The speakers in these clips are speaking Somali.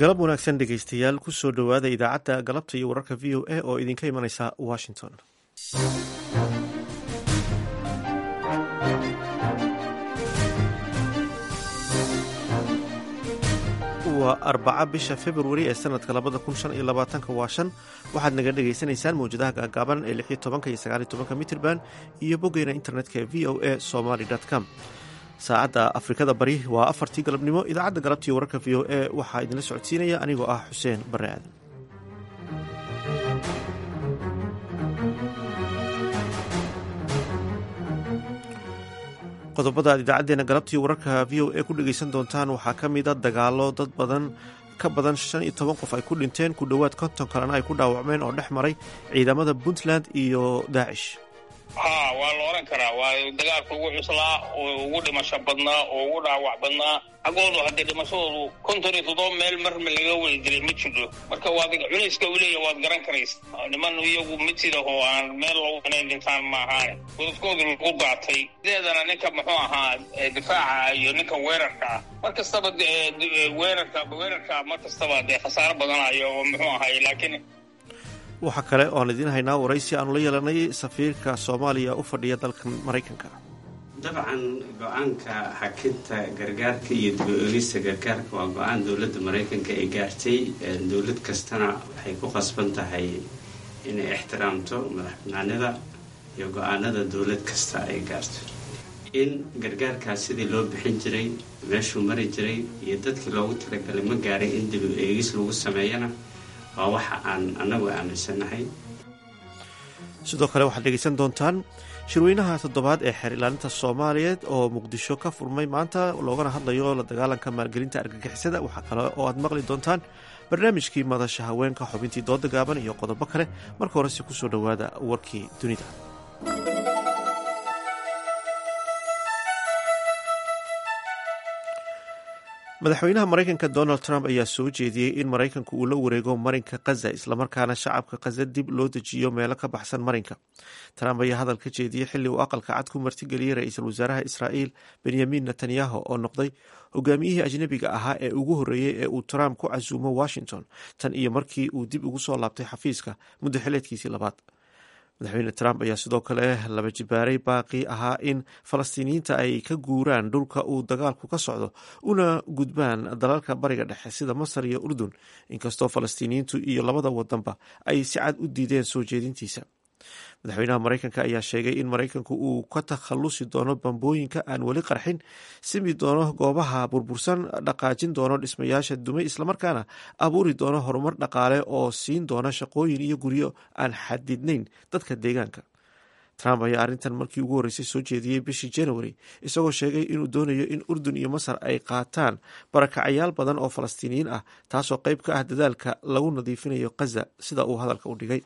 galab wanaagsan dhegaystayaal kusoo dhowaada idaacadda galabta iyo wararka v o a oo idinka imanaysa washington. waa arbaca bisha februari ee sanadka 2025 waa 5 waxaad naga dhegaysanaysaan mawjadaha gaagaaban ee 16 iyo 19 mitirban iyo boggeena internetka ee v o a somali.com. saacadda afrikada bari waa 4tii galabnimo. idaacadda galabtiiyo wararka v o a waxaa idinla socodsiinaya anigoo ah xuseen bare aadan. qodobada aad idaacadeena galabtiiyo wararka v o a ku dhegaysan doontaan waxaa ka mida dagaalo dad badan ka badan 15 qof ay ku dhinteen, ku dhowaad 50 kalena ay ku dhaawacmeen oo dhex maray ciidamada puntland iyo daacish. waa la oran karaa waa dagaalka ugu cuslaa oo ugu dhimasho badnaa oo ugu dhaawac badnaa. agoodu haddii dhimashadoodu 57 meel marma laga weli jiray ma jiro, marka waad culayska u leeyahay waad garan karaysa. niman iyagu mitida oo aan meel lagu qanayn dhintaan ma ahaan godadkoodu lagu daatay sideedana ninka muxuu ahaa difaaca iyo ninka weerarka ah mar kastaba weerarka mar kastaba dee khasaaro badanayo oo muxuu ahay. laakiin waxaa kale oan idiin haynaa waraysi aanu la yeelanay safiirka soomaaliya u fadhiya dalka maraykanka. dabcan go-aanka xakinta gargaarka iyo dib-u-eegista gargaarka waa go-aan dowladda maraykanka ay gaartay. dowlad kastana waxay ku qasban tahay inay ixtiraamto madaxbanaanida iyo go-aanada dowlad kasta ay gaarto. in gargaarkaas sidii loo bixin jiray, meeshuu mari jiray iyo dadkii loogu talagalay ma gaaray in dib-u-eegis lagu sameeyana waa waxa aan annagu aaminsanahay. sidoo kale waxaad dhegaysan doontaan shirweynaha 7aad ee xeer ilaalinta soomaaliyeed oo muqdisho ka furmay maanta, loogana hadlayo la dagaalanka maalgelinta argagixisada. waxaa kale oo aad maqli doontaan barnaamijkii madasha haweenka, xubintii dooda gaaban iyo qodobo kale. marka horese kusoo dhowaada warkii dunida. madaxweynaha maraykanka donald trump ayaa soo jeediyey in maraykanku uu la wareego marinka khaza, islamarkaana shacabka khaza dib loo dejiyo meelo ka baxsan marinka. trump ayaa hadal ka jeediyey xilli uu aqalka cad ku martigeliyey ra-iisul wasaaraha israa'iil benyamin netanyahu oo noqday hogaamiyihii ajnebiga ahaa ee ugu horreeyey ee uu trump ku casuumo washington tan iyo markii uu dib ugu soo laabtay xafiiska muddo xileedkiisii labaad. madaxweyne trump ayaa sidoo kale laba jibaaray baaqii ahaa in falastiiniyiinta ay ka guuraan dhulka uu dagaalku ka socdo una gudbaan dalalka bariga dhexe sida masar iyo urdun, inkastoo falastiiniyiintu iyo labada wadanba ay si cad u diideen soo jeedintiisa. madaxweynaha maraykanka ayaa sheegay in maraykanku uu ka takhalusi doono bambooyinka aan weli qarxin, simi doono goobaha burbursan, dhaqaajin doono dhismayaasha dumay, islamarkaana abuuri doono horumar dhaqaale oo siin doona shaqooyin iyo guryo aan xadidnayn dadka deegaanka. trump ayaa arrintan markii ugu horreysay soo jeediyey bishii january, isagoo sheegay inuu doonayo in urdun iyo masar ay qaataan barakacayaal badan oo falastiiniyiin ah, taasoo qayb ka ah dadaalka lagu nadiifinayo khaza sida uu hadalka u dhigay.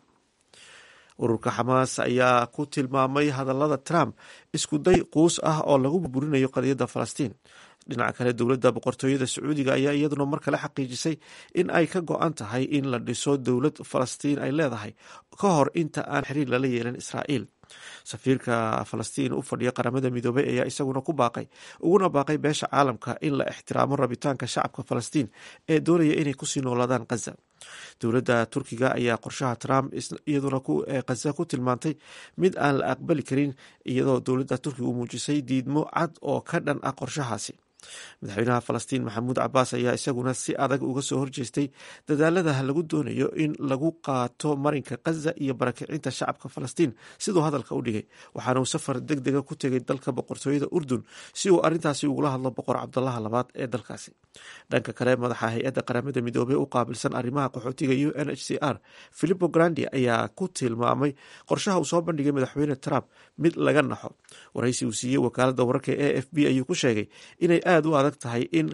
ururka xamaas ayaa ku tilmaamay hadallada trump iskuday quus ah oo lagu burburinayo qadiyadda falastiin. dhinaca kale, dowladda boqortooyada sacuudiga ayaa iyaduna mar kale xaqiijisay in ay ka go-an tahay in la dhiso dowlad falastiin ay leedahay ka hor inta aan xiriir lala yeelan israa'iil. safiirka falastiin u fadhiya qaramada midoobay ayaa isaguna uguna baaqay beesha caalamka in la ixtiraamo rabitaanka shacabka falastiin ee doonaya inay kusii noolaadaan khaza. dowladda turkiga ayaa qorshaha trump iyaduna khaza ku tilmaantay mid aan la aqbali karin, iyadoo dowladda turkiga u muujisay diidmo cad oo ka dhan ah qorshahaasi. madaxweynaha falastiin maxamuud cabaas ayaa isaguna si adag uga soo horjeestay dadaalada lagu doonayo in lagu qaato marinka khaza iyo barakicinta shacabka falastiin siduu hadalka u dhigay, waxaana uu safar deg dega ku tegay dalka boqortooyada urdun si uu arrintaasi ugula hadlo boqor cabdalaha labaad ee dalkaasi. dhanka kale, madaxa hay-adda qaramada midoobey u qaabilsan arrimaha qaxootiga UNHCR Filippo Grandi ayaa ku tilmaamay qorshaha uu soo bandhigay madaxweyne Trump mid laga naxo. waraysi uu siiyey wakaaladda wararka ee AFP ayuu ku sheegay inay aad u adag tahay in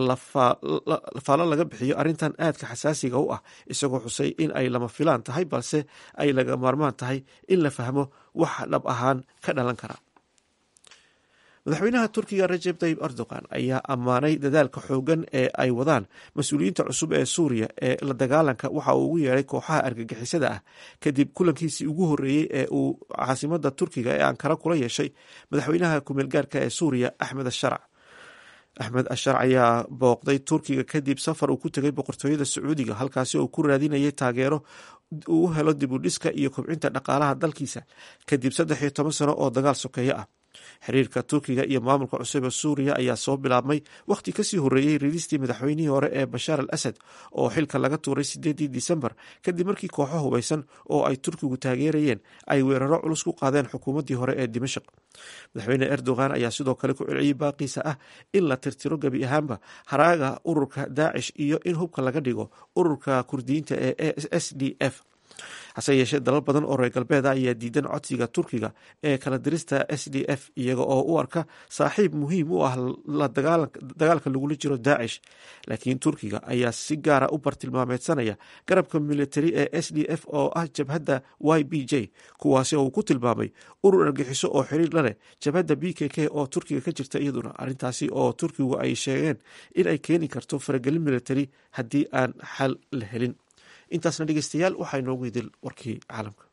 faalo laga bixiyo arrintan aadka xasaasiga u ah, isagoo xusay in ay lama filaan tahay balse ay laga maarmaan tahay in la fahmo wax dhab ahaan ka dhalan kara. madaxweynaha turkiga Recep Tayyip Erdogan ayaa ammaanay dadaalka xoogan ee ay wadaan mas-uuliyiinta cusub ee suuriya ee la dagaalanka waxa uu ugu yeeray kooxaha argagixisada ah kadib kulankiisii ugu horreeyey ee uu caasimada turkiga ee ankara kula yeeshay madaxweynaha ku-meelgaarka ee suuriya Axmed Asharac. axmed ashar ayaa booqday turkiga kadib safar uu ku tegay boqortooyada sacuudiga halkaasi oo ku raadinayay taageero uu helo dib u dhiska iyo kobcinta dhaqaalaha dalkiisa kadib 13 sano oo dagaal sokeeye ah. xiriirka turkiga iyo maamulka cusub ee suuriya ayaa soo bilaabmay wakhti kasii horeeyey riidistii madaxweynihii hore ee bashaar al asad oo xilka laga tuuray 8 Disembar kadib markii kooxo hubeysan oo ay turkigu taageerayeen ay weeraro culus ku qaadeen xukuumaddii hore ee dimashq. madaxweyne erdogan ayaa sidoo kale ku celceliyey baaqiisa ah in la tirtiro gebi ahaanba haraaga ururka daacish iyo in hubka laga dhigo ururka kurdiyiinta ee SDF. hase yeeshee dalal badan oo reer galbeeda ayaa diidan codsiga turkiga ee kala dirista SDF iyaga oo u arka saaxiib muhiim u ah la dagaalka lagula jiro daacish. laakiin turkiga ayaa si gaara u bartilmaameedsanaya garabka militari ee SDF oo ah jabhadda YPJ kuwaasi oo uu ku tilmaamay urur argaxiso oo xiriir la leh jabhadda PKK oo turkiga ka jirta iyaduna arrintaasi oo turkigu ay sheegeen in ay keeni karto faragelin militari haddii aan xal la helin. intaasna dhegeystayaal waxaa inoogu idil warkii caalamka.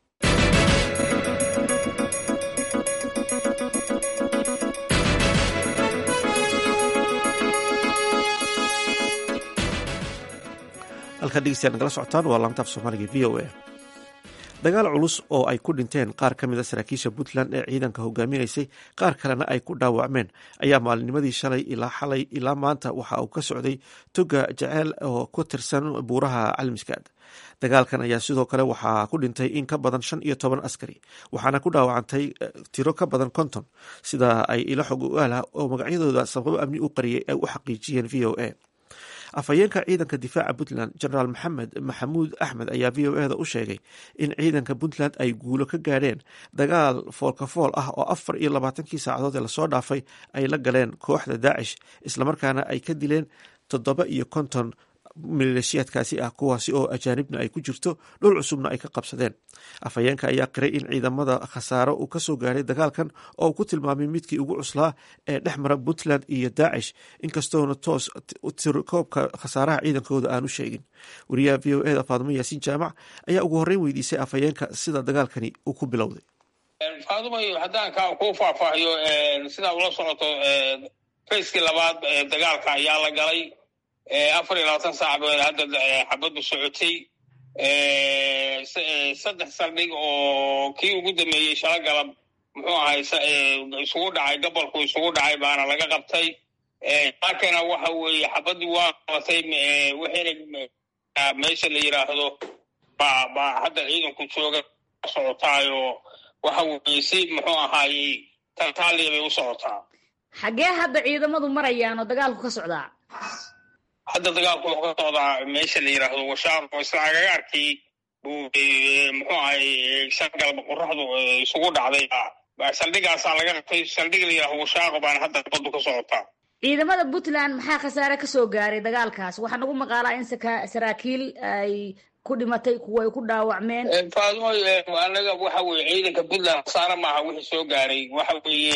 halkaa dhegeystayaal nagala socotaan waa laantaaf soomaaliga VOA. dagaal culus oo ay ku dhinteen qaar ka mida saraakiisha puntland ee ciidanka hogaaminaysay qaar kalena ay ku dhaawacmeen ayaa maalinimadii shalay ilaa xalay ilaa maanta waxa uu ka socday toga jaceyl oo ku tirsan buuraha calmiskaad. dagaalkan ayaa sidoo kale waxaa ku dhintay in ka badan 15 askari waxaana ku dhaawacantay tiro ka badan 50 sida ay ilo xog ogaal ah oo magacyadooda sababo amni u qariyay ay u xaqiijiyeen VOA. afhayeenka ciidanka difaaca puntland generaal maxamuud axmed ayaa VOA-da u sheegay in ciidanka puntland ay guulo ka gaadheen dagaal foolkafool ah oo 24 saacadood ee lasoo dhaafay ay la galeen kooxda daacish islamarkaana ay ka dileen 57 maleeshiyaadkaasi ah kuwaasi oo ajaanibna ay ku jirto dhul cusubna ay ka qabsadeen. afhayeenka ayaa qiray in ciidamada khasaaro uu kasoo gaaray dagaalkan oo uu ku tilmaamay midkii ugu cuslaa ee dhex mara puntland iyo daacish inkastoona toos tirikoobka khasaaraha ciidankooda aanu sheegin. wariyaha VOA-da faadimo yaasiin jaamac ayaa ugu horreyn weydiisay afhayeenka sida dagaalkani uu ku bilowday. faadimo haddaan ku faahfaahiyo sidaa ula socoto fayskii labaad dagaalka ayaa la galay 24 saac bay hadda xabadu socotay 3 saldhig oo kii ugu dambeeyey shala galab muxuu ahay isugu dhacay gobolku isugu dhacay baana laga qabtay. markana waxa weeye xabadii waa qabatay wixina meesha la yiraahdo ba hadda ciidanku jooga socotaayo waxa weeye si muxuu ahay tantaaliya bay u socotaa. xagee hadda ciidamadu marayaan oo dagaalku ka socdaa? hadda dagaalku wuxuu ka socdaa meesha la yiraahdo washaar oo isla agagaarkii buu muxuu ahay shalgalba qoraxdu isugu dhacday saldhigaasaa laga qabtay. saldhig la yiraahdo washaar baan hadda badu ka socotaa. ciidamada puntland maxaa khasaare ka soo gaaray dagaalkaas? waxaa nagu maqaalaa in saraakiil ay ku dhimatay kuwa ay ku dhaawacmeen. faadimo anaga waxa weeye ciidanka puntland khasaare maaha wixii soo gaaray waxa weeye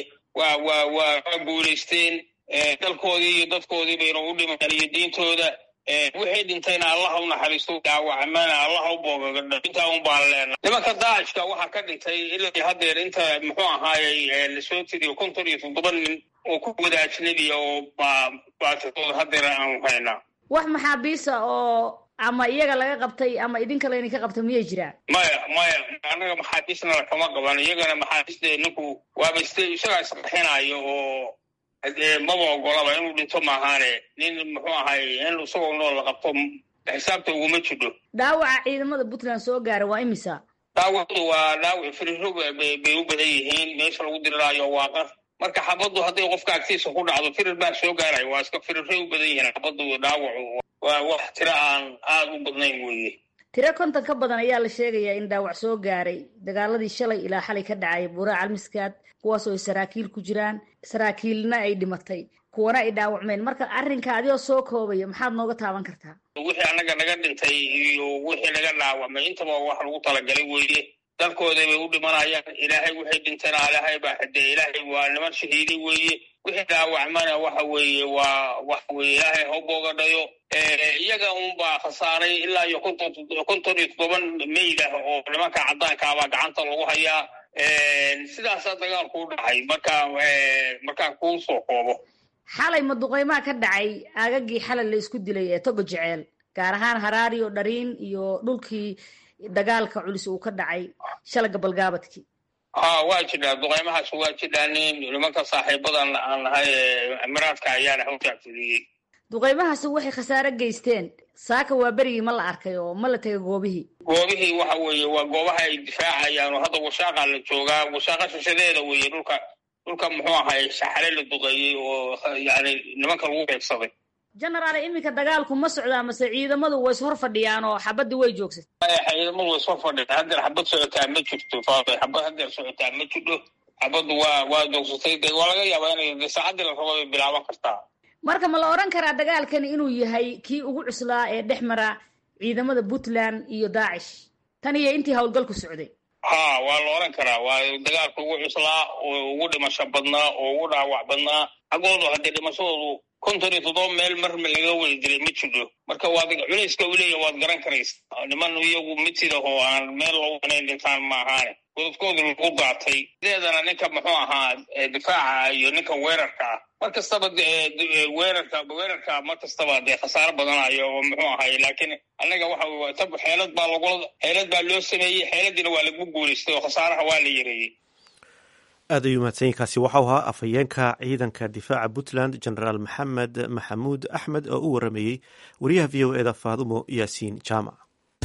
waa guulaysteen dalkoodii iyo dadkoodii bayna u dhimaan iyo diintooda. wixii dhintayna allaha u naxariisto dhaawacmana allaha u boogagadho intaa un baan leenahay. nimanka daacishka waxaa ka dhintay ilaa haddeer inta muxuu ahaayey lasoo tiriyo 57 nin oo ku wada ajnabiya oo baatidooda haddeer aanu haynaa. wax maxaabiisa oo ama iyaga laga qabtay ama idinka layni ka qabtay miyay jiraan? maya anaga maxaabiisna lakama qaban. iyagana maxaabiiste ninku waaba isagaa isqaxinayo oo maba ogolaba inuu dhinto maahaane nin muxuu ahay in isagoo nool la qabto xisaabta uguma jidho. dhaawaca ciidamada puntland soo gaaray waa imisa? dhaawacdu waa dhaawac firirro bay u badan yihiin. meesha lagu diriraayo waa qar marka xabaddu hadday qofka agtiisa ku dhacdo firir baa soo gaaraya. waa iska firirray u badan yihiin. xabaddu dhaawacu waa wax tiro aan aada u badnayn weeye. tiro 50 ka badan ayaa la sheegayaa in dhaawac soo gaaray dagaaladii shalay ilaa xalay ka dhacay buuraha calmiskaad kuwaas oo ay saraakiil ku jiraan saraakiilna ay dhimatay kuwana ay dhaawacmeen. marka arrinka adigoo soo koobaya maxaad nooga taaban kartaa? wixii annaga naga dhintay iyo wixii naga dhaawacmay intaba wax lagu talagalay weeye. dalkooday bay u dhimanayaan. ilaahay wixii dhintana ilaahay baa xidee. ilaahay waa niman shahiiday weeye. wixii dhaawacmana waxa weeye waa wax weeye ilaahay ha boogadhayo. iyaga unbaa khasaaray ilaa iyo 57 meyd ah oo nimanka caddaankaabaa gacanta lagu hayaa. sidaasaa dagaalku u dhacay markaan kuu soo koobo. xalay maduqeymaha ka dhacay aagagii xalay la isku dilay ee togo jeceel gaar ahaan haraariyo dhariin iyo dhulkii dagaalka culus uu ka dhacay shalay gabalgaabadkii waa jidhaa duqeymahaas waa jidhaan nimanka saaxiibadan aan nahay emiraadka ayaana hawtaafuliyey duqeymahaasi waxay khasaare geysteen saaka waa berigii ma la arkay oo ma la tegay goobihii waxa weeye waa goobaha ay difaacayaan oo hadda washaaqa la joogaa washaaqa shishadeeda weeye dhulka muxuu ahay saxare la duqeeyey oo yani nimanka lagu beegsaday genaraal iminka dagaalku ma socdaa mase ciidamadu way ishor fadhiyaan oo xabadii way joogsatay ciidamadu way ishor fadhiyaan haddeer xabad socotaa ma jirto faatay xabad haddeer socotaa ma jidho xabaddu waa joogsatay de waa laga yaabaa inay saacadii la rabo ay bilaaban kartaa marka ma la odhan karaa dagaalkani inuu yahay kii ugu cuslaa ee dhex mara ciidamada puntland iyo daacish tan iyo intii howlgalku socday waa la odhan karaa waa dagaalka ugu cuslaa oo ugu dhimasho badnaa oo ugu dhaawac badnaa xaggoodu haddee dhimashadoodu 57 meel marma laga wada dilay ma jiro marka waad culayska u leeyahay waad garan karaysaa niman iyagu mid sida oo aan meel loogu wanayn dhintaan ma ahaane godadkoodu lagu daatay sideedana ninka muxuu ahaa difaaca iyo ninka weerarka ah mar kastaba weerarka mar kastaba dee khasaaro badanayo oo muxuu ahay laakiin annaga waxa xeelad baa loo sameeyey xeeladiina waa lagu guulaystay oo khasaaraha waa la yareeyey aad ayuu mahadsanyiinkaasi waxau ahaa afhayeenka ciidanka difaaca puntland genaraal maxamed maxamuud axmed oo u warameeyey wariyaha v o eda faadumo yaasiin jaamac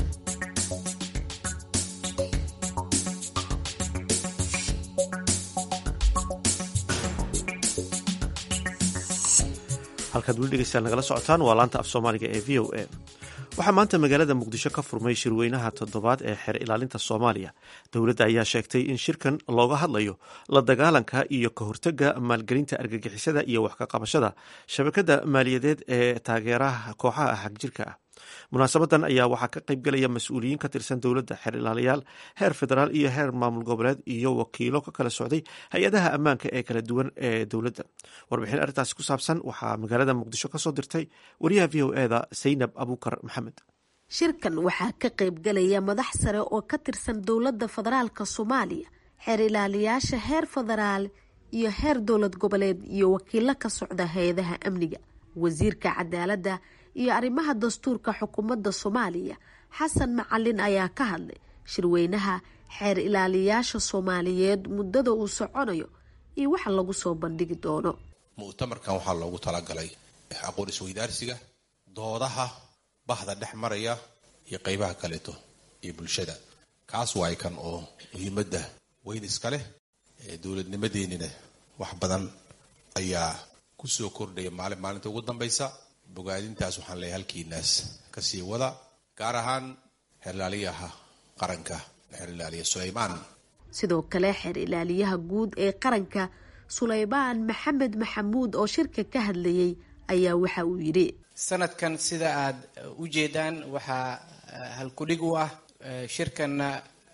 halkaad weli dhegeystayaal nagala socotaan waa laanta af soomaaliga ee v o a waxaa maanta magaalada muqdisho ka furmay shirweynaha toddobaad ee xeer ilaalinta soomaaliya dowladda ayaa sheegtay in shirkan looga hadlayo la dagaalanka iyo ka hortagga maalgelinta argagixisada iyo wax ka qabashada shabakadda maaliyadeed ee taageeraha kooxaha xagjirka ah munaasabadan ayaa waxaa ka qaybgelaya mas-uuliyiin ka tirsan dowladda xeer ilaaliyaal heer federaal iyo heer maamul goboleed iyo wakiilo ka kala socday hay-adaha ammaanka ee kala duwan ee dowladda warbixin arrintaasi ku saabsan waxaa magaalada muqdisho kasoo dirtay wariyaha v o eda saynab abuukar maxamed shirkan waxaa ka qaybgelaya madax sare oo ka tirsan dowladda federaalka soomaaliya xeer ilaaliyaasha heer federaal iyo heer dowlad goboleed iyo wakiilo ka socda hay-adaha amniga wasiirka cadaaladda iyo arrimaha dastuurka xukuumadda soomaaliya xasan macalin ayaa ka hadlay shirweynaha xeer ilaaliyaasha soomaaliyeed muddada uu soconayo iyo waxa lagu soo bandhigi doono mu'tamarkan waxaa loogu talagalay aqoon isweydaarsiga doodaha bahda dhex maraya iyo qeybaha kaleeto iyo bulshada kaas waay kan oo muhiimadda weyn iska leh dowladnimadeenina wax badan ayaa kusoo kordhaya maalinta ugu dambaysa bogaadintaas waxaan leeyahay halkiinaas kasii wada gaar ahaan xeer ilaaliyaha qaranka xeer ilaaliya Suleymaan sidoo kale xeer ilaaliyaha guud ee qaranka Suleymaan Maxamed Maxamuud oo shirka ka hadlayay ayaa waxa uu yiri sanadkan sida aad u jeedaan waxa halkudhig u ah shirkana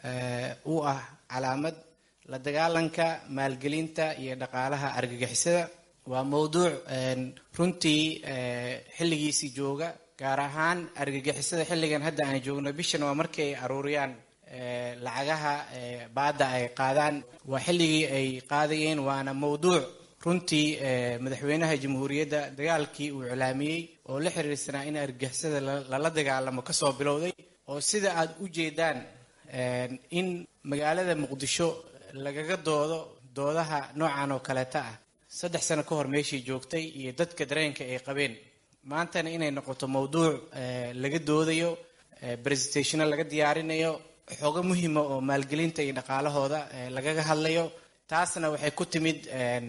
u ah calaamad la dagaalanka maalgelinta iyo dhaqaalaha argagixisada waa mowduuc runtii xilligiisii jooga gaar ahaan argagixisada xilligan hadda aan joogno bishan waa markii ay aruuriyaan lacagaha baada ay qaadaan waa xilligii ay qaadayeen waana mowduuc runtii madaxweynaha jamhuuriyadda dagaalkii uu iclaamiyey oo la xiriirsanaa in argagixisada lala dagaalamo kasoo bilowday oo sida aad u jeedaan in magaalada muqdisho lagaga doodaha noocan oo kaleeta ah 3 sano ka hor meeshii joogtay iyo dadka dareenka ay qabeen maantana inay noqoto mowduuc laga doodayo presentation laga diyaarinayo xogo muhiima oo maalgelinta iyo dhaqaalahooda lagaga hadlayo taasna waxay ku timid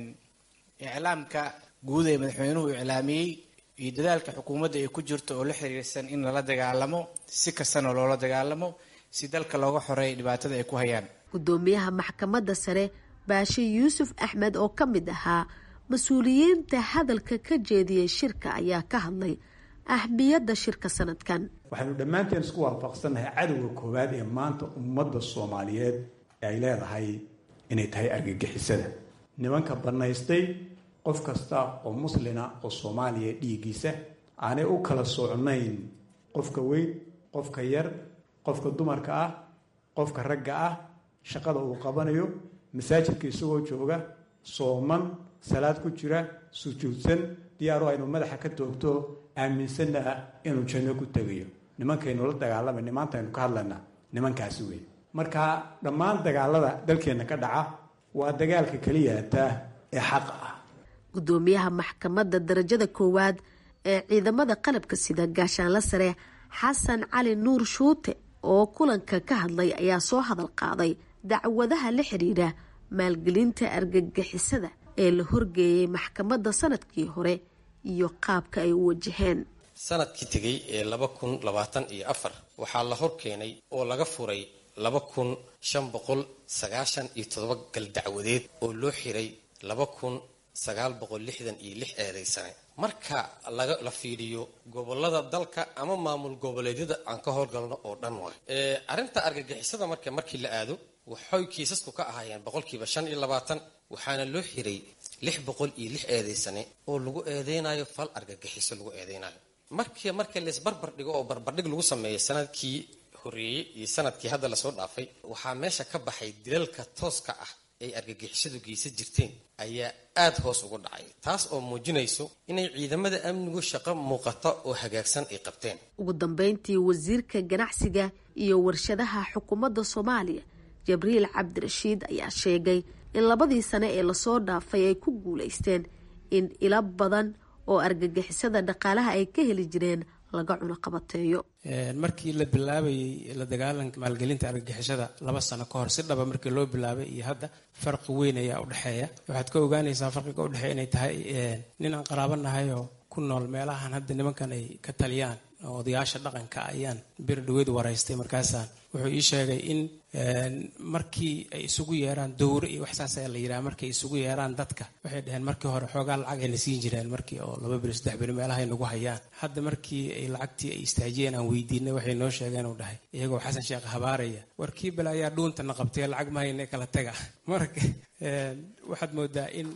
iclaamka guud ee madaxweynuhu iclaamiyey iyo dadaalka xukuumadda ay ku jirto oo la xiriirsan in lala dagaalamo si kastana loola dagaalamo si dalka looga xoreeyo dhibaatada ay ku hayaan gudoomiyaha maxkamadda sare Baashi Yuusuf Axmed oo ka mid ahaa mas-uuliyiinta hadalka ka jeediyay shirka ayaa ka hadlay ahmiyadda shirka sanadkan waxaanu dhammaanteen isku waafaqsanahay cadowga koowaad ee maanta ummadda Soomaaliyeed ay leedahay inay tahay argagixisada nimanka banaystay qof kasta oo muslina oo Soomaaliya dhiigiisa aanay u kala socnayn qofka weyn qofka yar qofka dumarka ah qofka ragga ah shaqada uu qabanayo masaajidka isagoo jooga sooman salaad ku jira sujuudsan diyaaro inuu madaxa ka toogto aaminsanna ah inuu janno ku tegayo nimankaynu la dagaalamay nimaantaynu ka hadlayna nimankaasi wey marka dhammaan dagaalada dalkeenna ka dhaca waa dagaalka keliyaata ee xaqa ah gudoomiyaha maxkamadda darajada koowaad ee ciidamada qalabka sida gaashaanla sare xasan cali nuur shuute oo kulanka ka hadlay ayaa soo hadal qaaday dacwadaha la xiriira maalgelinta argagixisada ee la horgeeyay maxkamadda sanadkii hore iyo qaabka ay u wajaheen sanadkii tegay ee 2024 waxaa la horkeenay oo laga furay 2597 gal dacwadeed oo loo xiray 2966 eedaysane marka la fiiriyo gobolada dalka ama maamul goboleedyada aan ka howlgalno oo dhan way arinta argagixisada markii la aado waxay kiisasku ka ahaayeen 25% waxaana loo xiray 606 eedaysane oo lagu eedeynayo fal argagixiso lagu eedeynayo markii la isbarbar dhigo oo barbardhig lagu sameeyo sanadkii horeeyay iyo sanadkii hadda la soo dhaafay waxaa meesha ka baxay dilalka tooska ah ay argagixisadu geysan jirteen ayaa aad hoos ugu dhacay taas oo muujinayso inay ciidamada amnigu shaqo muuqata oo hagaagsan ay qabteen ugu dambeyntii wasiirka ganacsiga iyo warshadaha xukuumadda Soomaaliya Jibriil Cabdirashiid ayaa sheegay in 2 sano ee la soo dhaafay ay ku guuleysteen in ila badan oo argagixisada dhaqaalaha ay ka heli jireen laga cuno qabateeyo markii la bilaabayay la dagaalanka maalgelinta argagixisada 2 sano ka hor si dhaba markii loo bilaabay iyo hadda farqi weyn ayaa u dhaxeeya waxaad ka ogaanaysaa farqiga u dhaxeeya inay tahay nin aan qaraabanahay oo ku nool meelahan hadda nimankan ay ka taliyaan odayaasha dhaqanka ayaan bir dhaweed waraystay markaasaan wuxuu ii sheegay in markii ay isugu yeeraan dowr iyo wax saas la yiraahdo markay isugu yeeraan dadka waxay dhaheen markii hore xoogaa lacag ay siin jireen markii oo 2 bil 3 bil meelaha ay nagu hayaan hadda markii ay lacagtii ay istaajiyeen aan weydiinay waxay noo sheegeen uu dhahay iyagoo Xasan Sheekh habaaraya warkii bal ayaa dhuuntana qabtay lacag ma haynay kala taga marka waxaad moodaa in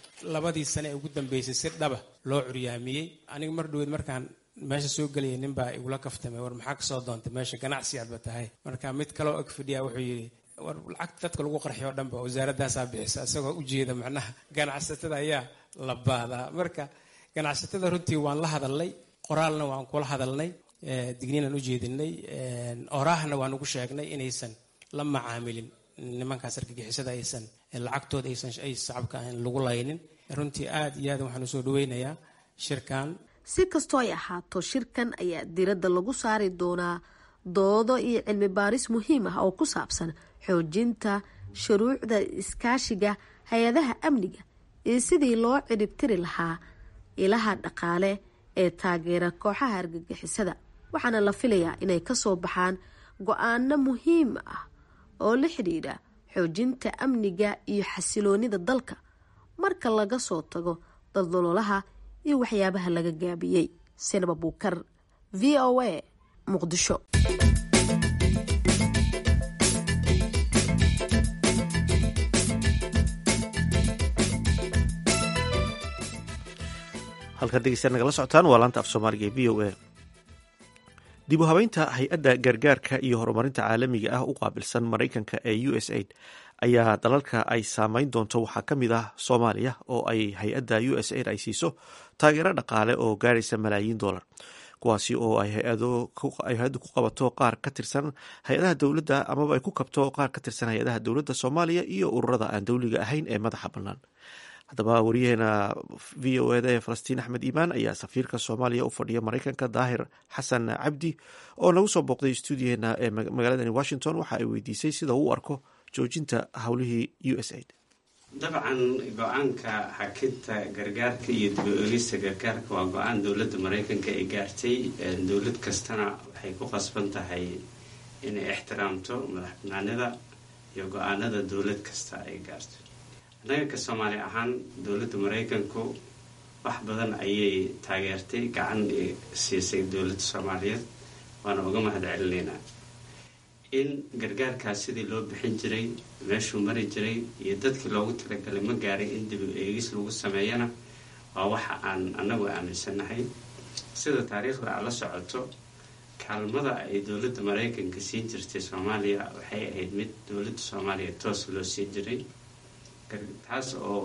2 sano ugu dambeysay si dhaba loo curyaamiyay aniga mar dhaweed markaan meesha soo galay ninbaa igula kaftamay war maxaa ka soo doontay meesha ganacsi aad tahay marka mid kale oo ag fadhiya wuxuu yiri war lacag dadka lagu qarxiyo dhanba wasaaraddaas bixisa asagoo u jeeda macnaha ganacsatada ayaa la baadaa marka ganacsatada runtii waan la hadalnay qoraalna waan kula hadalnay digniinaan u jeedinay oraahna waan ugu sheegnay inaysan la macaamilin nimankaas argagixisada aysan lacagtooda aysan ay shacabka aan lagu laynin runtii aad iyo aad waxaan soo dhaweynayaa shirkan si kastoo ay ahaato shirkan ayaa diiradda lagu saari doonaa doodo iyo cilmi baaris muhiim ah oo ku saabsan xoojinta shuruucda iskaashiga hay-adaha amniga iyo sidii loo ciribtiri lahaa ilaha dhaqaale ee taageera kooxaha argagixisada waxaana la filayaa inay kasoo baxaan go-aano muhiim ah oo la xidhiidha xoojinta amniga iyo xasiloonida dalka marka laga soo tago daldaloolaha iyo waxyaabaha laga gaabiyey Senaba Buukar VOA Muqdisho halka dhegeystayaal nagala socotaan waa laanta af Soomaaliga ee VOA dib u habeynta hay-adda gargaarka iyo horumarinta caalamiga ah u qaabilsan Mareykanka ee USAID ayaa dalalka ay saameyn doonto waxaa ka mid ah Soomaaliya oo ay hay-adda USAID ay siiso taageero dhaqaale oo gaaraysa malaayiin dollar kuwaasi oo ay hay-addu ku qabato qaar ka tirsan hay-adaha dowladda amaba ay ku kabto qaar ka tirsan hay-adaha dowladda Soomaaliya iyo ururada aan dowliga ahayn ee madaxa bannaan haddaba wariyaheena v o eda ee Falastiin Axmed Iimaan ayaa safiirka Soomaaliya u fadhiya Mareykanka Daahir Xasan Cabdi oo nagu soo booqday stuudiyaheena ee magaalada Washington waxa ay weydiisay sida uu u arko joojinta howlihii USAID dabcan go-aanka xakinta gargaarka iyo dib-u-eegista gargaarka waa go-aan dowladda Mareykanka ay gaartay dowlad kastana waxay ku qasban tahay inay ixtiraamto madaxbannaanida iyo go-aanada dowlad kasta ay gaarto annaga ka Soomaali ahaan dowladda Mareykanku wax badan ayay taageertay gacan siisay dowladda Soomaaliyeed waana uga mahadcelinaynaa in gargaarkaas sidii loo bixin jiray meeshuu mari jiray iyo dadkii loogu talagalay ma gaaray in dib-u-eegis lagu sameeyana waa waxa aan annagu aaminsanahay sida taariikhda aad la socoto kaalmada ay dowladda Mareykanka siin jirtay Soomaaliya waxay ahayd mid dowladda Soomaaliya toos loo siin jiray taas oo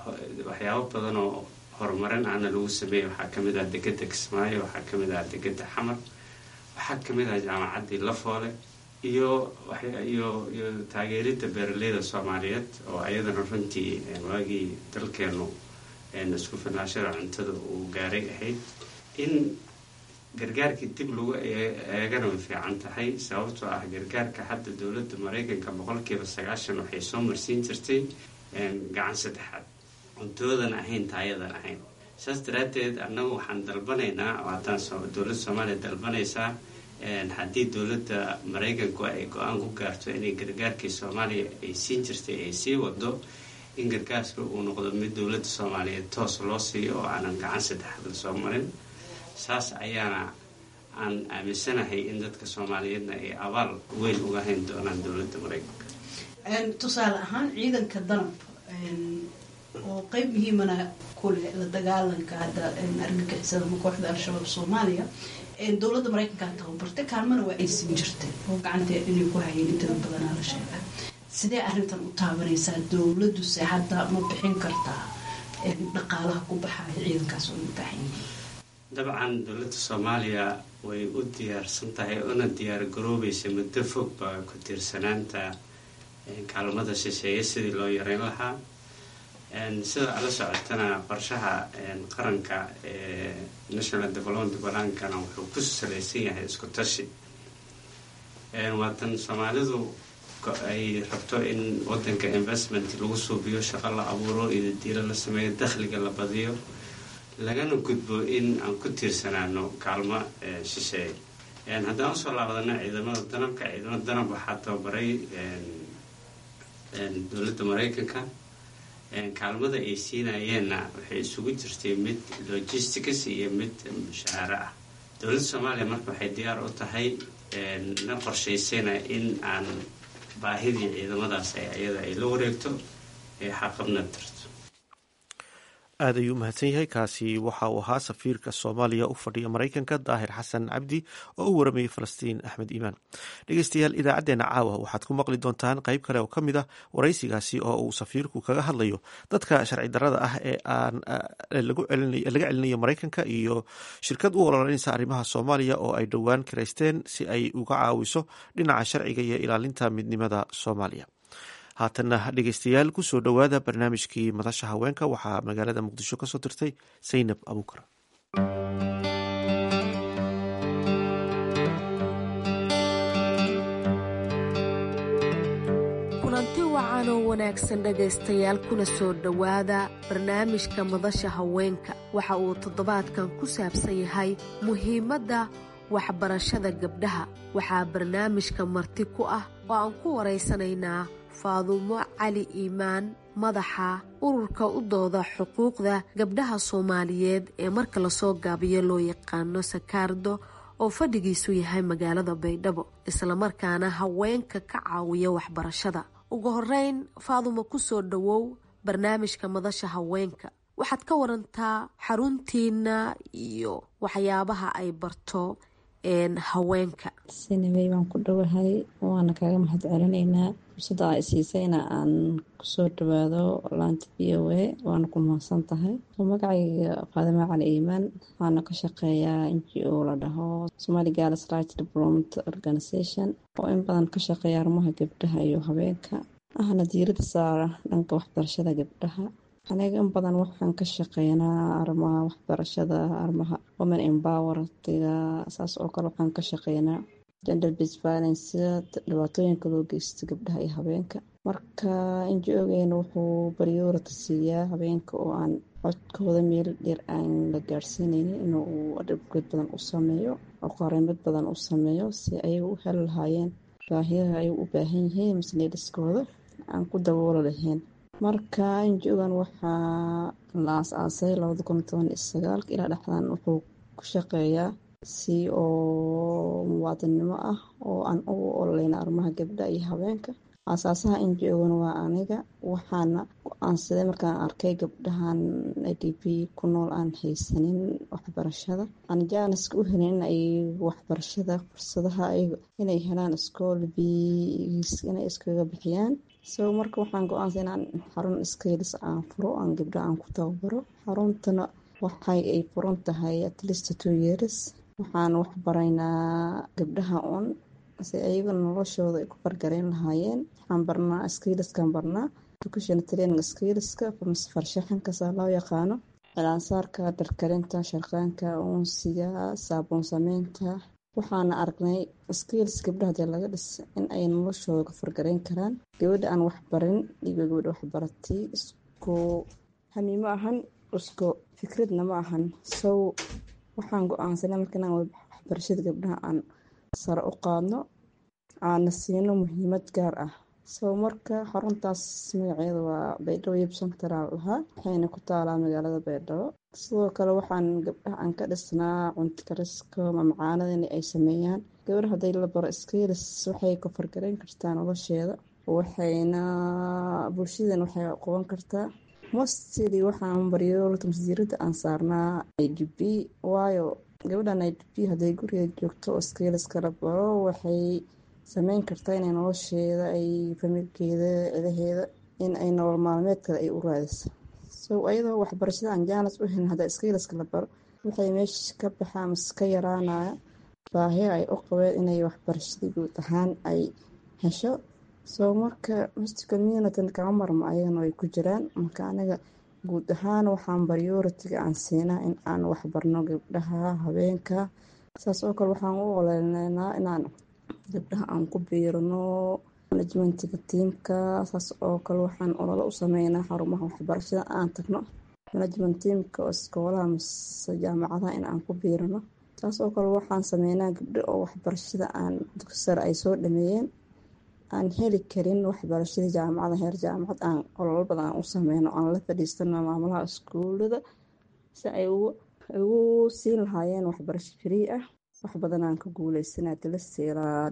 waxyaabo badan oo horumarin ahna lagu sameeyey. waxaa kamid ah dekeda kismaayo, waxaa kamid ah dekeda xamar, waxaa kamid ah jaamacaddii lafoole iyo taageerida beeraleyda soomaaliyeed oo ayadana runtii waagii dalkeenu isku filnaashada cuntada uu gaaray ahayd. in gargaarkii dib lagu eegana way fiican tahay, sababtoo ah gargaarka hadda dowladda maraykanka 90% waxay soo marsiin jirtay gacan saddexaad, cuntoodan ahayn taayadan ahayn. saas daraaddeed annagu waxaan dalbanaynaa, waataan dowladda soomaaliya dalbanaysaa, haddii dowladda maraykanku ay go-aan ku gaarto inay gargaarkii soomaaliya ay siin jirtay ay sii wado, in gargaarka uu noqdo mid dowladda soomaaliyeed toos loo siiyo oo aanan gacan saddexaad la soo marin. saas ayaana aan aaminsanahay in dadka soomaaliyeedna ay abaal weyn uga hayn doonaan dowladda maraykanka. tusaale ahaan ciidanka danab oo qeyb muhiimana kule la dagaalanka hadda argagixisada ama kooxda al-shabaab soomaaliya, dowladda maraykanka tababartay kaalmana waa ay siin jirtay oo gacanteed inay ku hayeen intada badanaa la sheega. sidee arrintan u taabanaysaa dowladdu se hadda ma bixin kartaa dhaqaalaha ku baxaya ciidankaas oo u baahan yihiin? dabcan dowladda soomaaliya way u diyaarsan tahay una diyaar garoobaysa muddo fogba ku tiirsanaanta kaalmada shisheeye sidii loo yareyn lahaa. sida ala socotana qorshaha qaranka national development balankana wuxuu ku salaysan yahay isku tashi. waatan soomaalidu ay rabto in wadanka investment lagu suubiyo, shaqo la abuuro, iyo diilo la sameeyo, dakhliga la badiyo, lagana gudbo in aan ku tiirsanaano kaalmo shisheeye. haddaan usoo laabadana ciidamada danab waxaa tababaray dowladda maraykanka. kaalmada ay siinayeenna waxay isugu jirtay mid logistics iyo mid mushaaharo ah. dowladda soomaaliya marka waxay diyaar u tahay na qorshaysayna in aan baahidii ciidamadaas iyada ay la wareegto ee xaqabna tarto. aad ayuu umahadsan yahay. kaasi waxa uu ahaa safiirka soomaaliya u fadhiya maraykanka daahir xasan cabdi oo u waramayay falastiin axmed iimaan. dhegeystayaal, idaacaddeenna caawa waxaad ku maqli doontaan qayb kale oo ka mid ah waraysigaasi oo uu safiirku kaga hadlayo dadka sharci darrada ah ee laga celinayo maraykanka iyo shirkad u ololanaysa arrimaha soomaaliya oo ay dhowaan kiraysteen si ay uga caawiso dhinaca sharciga iyo ilaalinta midnimada soomaaliya. haatanna dhegeystayaal, kusoo dhowaada barnaamijkii madasha haweenka. waxaa magaalada muqdisho kasoo dirtay saynab abuukar. kulanti wacan oo wanaagsan dhegaystayaal, kuna soo dhowaada barnaamijka madasha haweenka. waxa uu toddobaadkan ku saabsan yahay muhiimadda waxbarashada gabdhaha. waxaa barnaamijka marti ku ah oo aan ku waraysanaynaa faadumo cali iimaan, madaxa ururka u dooda xuquuqda gabdhaha soomaaliyeed ee marka lasoo gaabiyo loo yaqaano sakaardo, oo fadhigiisu yahay magaalada baydhabo, islamarkaana haweenka ka caawiya waxbarashada. ugu horeyn, faadumo, kusoo dhowow barnaamijka madasha haweenka. waxaad ka warantaa xaruntiina iyo waxyaabaha ay barto haweenka. sinabey baan ku dhowahay, waana kaaga mahad celinaynaa fursadda aa isiisayna aan kusoo dhawaado laanta v o a. waana ku mahadsan tahay. magacayga faadimo cali iimaan, waana ka shaqeeyaa NGO la dhaho Somali Girls Rights Development Organization, oo in badan ka shaqeeya arrimaha gabdhaha iyo haweenka, ahna diiradda saara dhanka waxbarashada gabdhaha. aniga in badan waxaan ka shaqeynaa arrimaha waxbarashada, arrimaha women empowertiga, saas oo kale waxaan ka shaqeynaa gender based violence, dhibaatooyinka loo geysto gabdhaha iyo haweenka. marka NGO-geena wuxuu priority siiyaa haweenka oo aan codkooda meel dheer aan la gaarsiinaynin, inuu advocate badan u sameeyo oo qareemad badan u sameeyo si ay u heli lahaayeen baahiyaha ay u baahan yihiin masleediskooda aan ku daboolo lahayn. marka NGO-gan waxaa la aasaasay 2019 ilaa dhexdan wuxuu ku shaqeeyaa si oo muwaadinimo ah oo aan ugu ololeyna arrimaha gabdha iyo haweenka. aasaasaha NGO-gan waa aniga, waxaana go-aansaday markaan arkay gabdhahan IDP ku nool aan haysanin waxbarashada, aan jaaniska u helin in ay waxbarashada fursadaha inay helaan school fees inay iskaga bixiyaan, marka waxaan go-aansa inaan xarun skailis aan furo, aan gabdha aan ku tababaro. xaruntana waxay ay furan tahay at least 2 years. waxaan wax baraynaa gabdhaha un si ayaga noloshooda ay ku fargareyn lahaayeen. waxaan barnaa skailiskaan barnaa education training skaileska farshaxankaasa loo yaqaano, cilaansaarka, dharkarinta, sharqaanka, uunsiga, saabuun sameynta. waxaana aragnay skailis gabdhaha hadii laga dhis in ay noloshooda ka fargareyn karaan. gabadha aan waxbarin iyo gabadha waxbaratay isku hami ma ahan, isku fikradna ma ahan. waxaan go-aansanay marka inaan waxbarashada gabdhaha aan sare u qaadno, aana siino muhiimad gaar ah. marka xaruntaas magaceeda waa Baydhabo Youth Center lahaa, waxayna ku taalaa magaalada Baydhabo. sidoo kale waxaan gabdhaha aan ka dhisnaa cunto kariska, mamacaanada in ay sameeyaan. gabadha hadii la baro skailis waxay ka fargareyn kartaa nolosheeda, waxayna bulshadeena waxay qaban kartaa. mostly waxaan baryoolta masdiirada aan saarnaa IDP, waayo gabadhan IDP hadday guriga joogto oo skailis la baro waxay sameyn kartaa inay nolosheeda, ay familkeeda, cidaheeda in ay nolol maalmeedkada ay u raadiso. ayadoo waxbarashada aan jaanis u helin hadda skailiska la baro waxay meesha ka baxaa mas ka yaraanaya baahi ay u qabeen inay waxbarashada guud ahaan ay hesho. marka host community kama marmo ayagana way ku jiraan. marka aniga guud ahaan waxaan priority-ga aan siinaa in aan waxbarno gabdhaha, habeenka. saas oo kale waxaan u oleynaa inaan gabdhaha aan ku biirno management-ga tiimka. saas oo kale waxaan olole u sameynaa xarumaha waxbarashada aan tagno management tiimka oo iskoolaha mise jaamacadaha in aan ku biirno. saas oo kale waxaan sameynaa gabdho oo waxbarashada aan dugsi sare ay soo dhameeyeen aan heli karin waxbarashada jaamacada, heer jaamacad aan ololo badan aan u sameyno, aan la fadhiistano maamulaha iskuulada si ay ugu siin lahaayeen waxbarasho free ah. wax badan aan ka guuleysanaa ilaa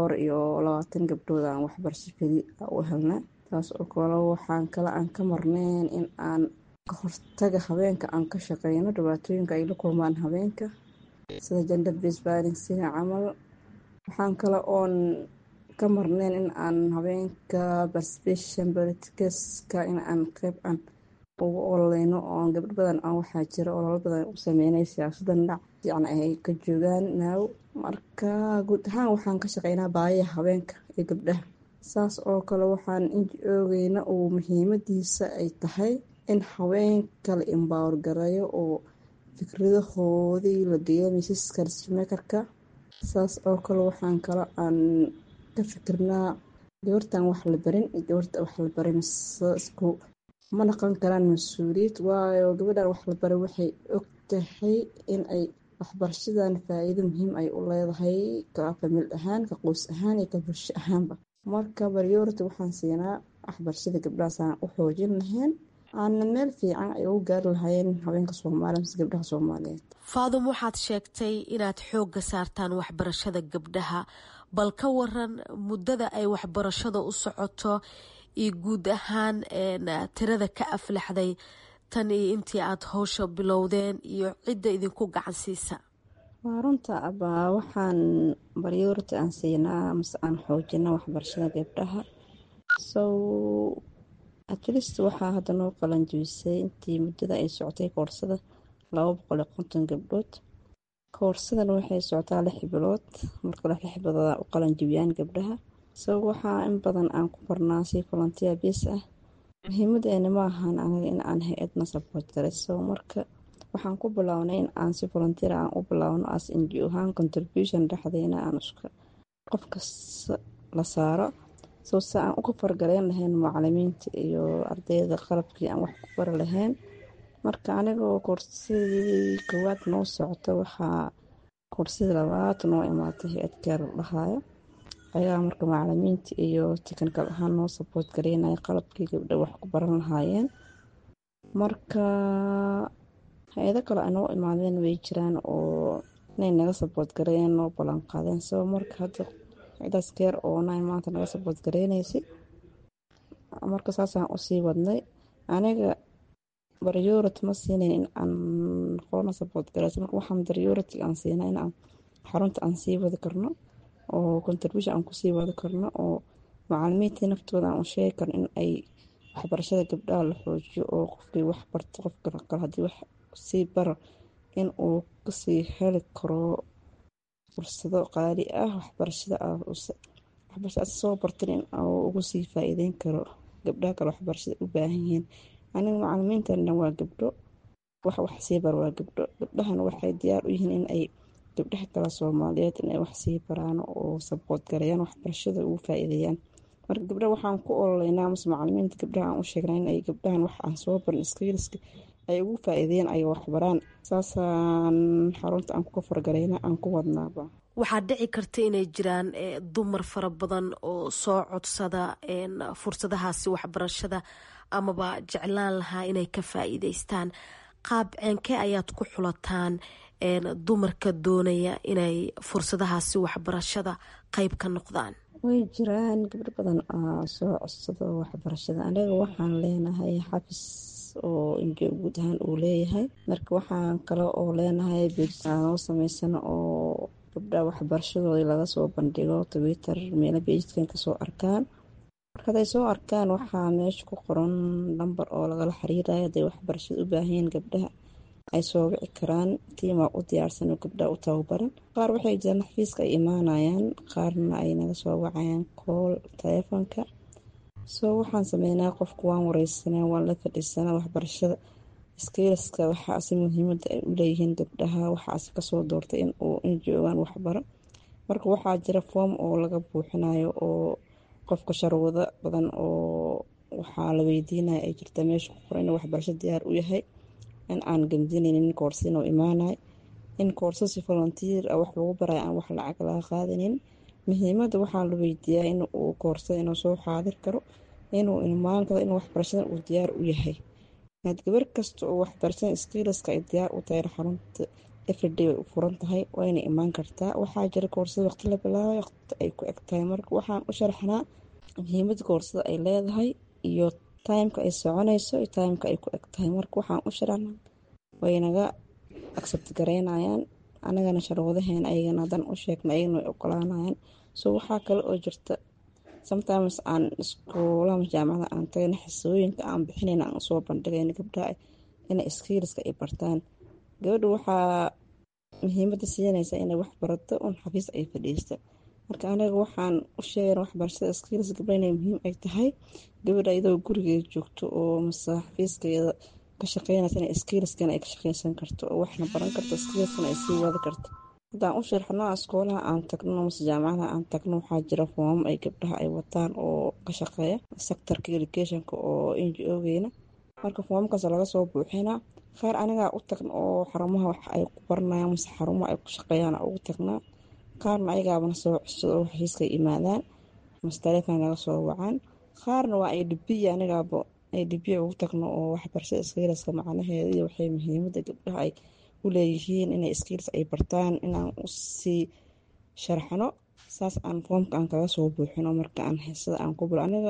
20 gabdhood aan waxbarasho free u helna. taas oo kale waxaan kale aan ka marneen in aan ka hortaga habeenka aan ka shaqeyno dhibaatooyinka ay la kulmaan habeenka sida gender based violence sida camal. waxaan kale oon ka marneen in aan habeenka participation politics-ka in aan qayb aan ugu ololeyno oo gabdho badan aan waxaa jira ololo badan u sameynay siyaasadan dhac fiican ay ka joogaan now. marka guud ahaan waxaan ka shaqeynaa baahiyaha habeenka iyo gabdhaha. saas oo kale waxaan NGO-geyna uu muhiimadiisa ay tahay in haweenka la empower gareeyo oo fikradahoodii la geeyo miisaska decision-makerka. saas oo kale waxaan kale aan ka fikirnaa gabartan wax la barin iyo gabarta wax la baray isku ma noqon karaan mas-uuliyad, waayo gabadhan wax la baray waxay og tahay in ay waxbarashadan faa'iido muhiim ay u leedahay ka famil ahaan, ka qoys ahaan iyo ka bulsho ahaanba. marka priority waxaan siinaa waxbarashada gabdhahaas aan u xoojin lahayn, aana meel fiican ay ugu gaari lahaayeen haweenka Soomaaliyeed mise gabdhaha Soomaaliyeed. Faadum, waxaad sheegtay inaad xoogga saartaan waxbarashada gabdhaha, bal ka waran muddada ay waxbarashada u socoto iyo guud ahaan tirada ka aflaxday tan iyo intii aad howsha bilowdeen iyo cidda idinku gacan siisa. waa runta abaa waxaan priority aan siinaa mise aan xoojina waxbarashada gabdhaha. at least waxaa hadda noo qalanjibisay intii muddada ay socotay koorsada 250 gabdhood. koorsadan waxay socotaa 6 bilood, marka 6 bilood u qalanjibiyaan gabdhaha. waxaa in badan aan ku barnaa si volunteer base ah. muhiimadeena ma ahan aniga in aan hay-adna support garayso. marka waxaan ku bilownay in aan si volunteer aan u bilowno as NGO ahaan contribution dhexdeena aan qof kasta la saaro si aan uga fargareyn lahayn macalimiinta iyo ardayda qalabkii aan wax ku bari lahayn. marka anigoo koorsadii koowaad noo socoto waxaa koorsadii labaad noo imaatay hay-ad gaar la dhahayo ayaa marka macalimiinta iyo technical ahaan noo support gareynaya qalabkii gabdha wax ku baran lahaayeen. marka hay-ado kale anoo imaadeen way jiraan oo inay naga support gareeyeen noo ballan qaadeen. marka hadda cidaas keer oo maanta naga support gareynaysay, marka saasaan usii wadnay. aniga priority ma siinayn in aan qoona support gareyso. marka waxaan priority aan siinaa in aan xarunta aan sii wadi karno oo contribution aan kusii wadi karno oo macalimiintii naftooda aan u sheegi karin in ay waxbarashada gabdhaha la xoojiyo oo qofkii wax barto qofka kale haddii wax sii baro in uu kasii heli karo fursado qaali ah waxbarashada soo bartan in uu ugu sii faa-iideyn karo gabdhaha kale waxbarashada u baahan yihiin. aniga macalimiintan dhan waa gabdho, wax sii bar waa gabdho. gabdhahana waxay diyaar u yihiin in ay gabdhaha kale Soomaaliyeed in ay wax sii baraan oo sabood gareeyaan waxbarashada ugu faa-iideeyaan. marka gabdhaha waxaan ku ololeynaa mase macalimiinta gabdhaha aan u sheegnaa in ay gabdhahan wax aan soo barin iskiiliska ay ugu faa-iideeyaan ay waxbaraan. saasaan xarunta aan ku fargareyna aan ku wadnaaba. waxaa dhici karta inay jiraan dumar fara badan oo soo codsada fursadahaasi waxbarashada amaba jeclaan lahaa inay ka faa-iideystaan. qaab ceenkee ayaad ku xulataan dumarka doonaya inay fursadahaasi waxbarashada qeyb ka noqdaan? way jiraan gabdho badan soo codsado waxbarashada. anaga waxaan leenahay xafis oo injo guud ahaan uu leeyahay. marka waxaan kale oo leenahay beejoo sameysano oo gabdhaha waxbarashadooda laga soo bandhigo Twitter meelo beejkan kasoo arkaan. marka haday soo arkaan waxaa meesha ku qoran lambar oo lagala xiriirayo haday waxbarashada u baahan gabdhaha ay soo wici karaan. tiima u diyaarsan oo gabdhaha u tababaran. qaar waxay jiraan xafiiska ay imaanayaan, qaarna ay naga soo wacayaan kool taleefanka. soo waxaan sameynaa qofku waan wareysanaa, waan la fadhiisanaa waxbarashada iskiiliska waxaasi muhiimada ay u leeyihiin gabdhaha waxaasi kasoo doortay in uu joogaan waxbaro. marka waxaa jira foom oo laga buuxinayo oo qofka sharwado badan oo waxaa la weydiinaya ay jirta meesha ku qoran inuu waxbarasho diyaar u yahay, in aan gamdinaynin koorsi inuu imaanayo, in koorsasi volunteer wax lagu barayo aan wax lacag laga qaadanin. muhiimada waxaa la weydiiyaa in uu koorsada inuu soo xaadir karo, inuu imaan karo, in waxbarashada uu diyaar u yahay. gabar kasta oo waxbarashada iskiiliska ay diyaar u tahay xarunta everyday way u furan tahay, waa inay imaan kartaa. waxaa jira koorsada waqti la bilaabay waqti ay ku eg tahay. marka waxaan u sharaxnaa muhiimada koorsada ay leedahay iyo timeka ay soconayso iyo timeka ay ku eg tahay. marka waxaan u sharaxnaa way naga accept gareynayaan, anagana sharwadaheena ayagana hadan u sheegna ayagana way ogolaanayaan. so waxaa kale oo jirta sometimes aan iskuulaha jaamacada aan tagayna xisooyinka aan bixinayna aan usoo bandhigayna gabdhaha inay iskiiliska ay bartaan. gabadha waxaa muhiimada siinaysa inay wax barato un xafiis ay fadhiisto. marka anaga waxaan u sheegana waxbarashada iskiilis gabdhaha inay muhiim ay tahay. gabadha iyadoo gurigeeda joogto oo mase xafiiskeeda ka shaqeynaysa inay iskiiliskana ay ka shaqeysan karto oo waxna baran karto iskiiliskana ay sii wadi karto. haddaan u sharxno iskoolaha aan tagno mase jaamacadaha aan tagno waxaa jira foomam ay gabdhaha ay wataan oo ka shaqeeya sectorka educationka oo NGO-geena. marka foomamkaas laga soo buuxinaa. qaar anigaa u tagna oo xarumaha wax ay ku baranayaan mase xarumaha ay ku shaqeeyaan ugu tagnaa. qaarna ayagaabana soo codsado oo xafiiska imaadaan mase taleefon laga soo wacaan. qaarna waa IDP anigaaba IDP ugu tagno oo waxbarashada iskiiliska macnaheeda iyo waxay muhiimada gabdhaha ay u leeyihiin inay iskiilis ay bartaan inaan u sii sharxno. saas aan foomka aan kaga soo buuxino marka aan xisada aan ku bilo. aniga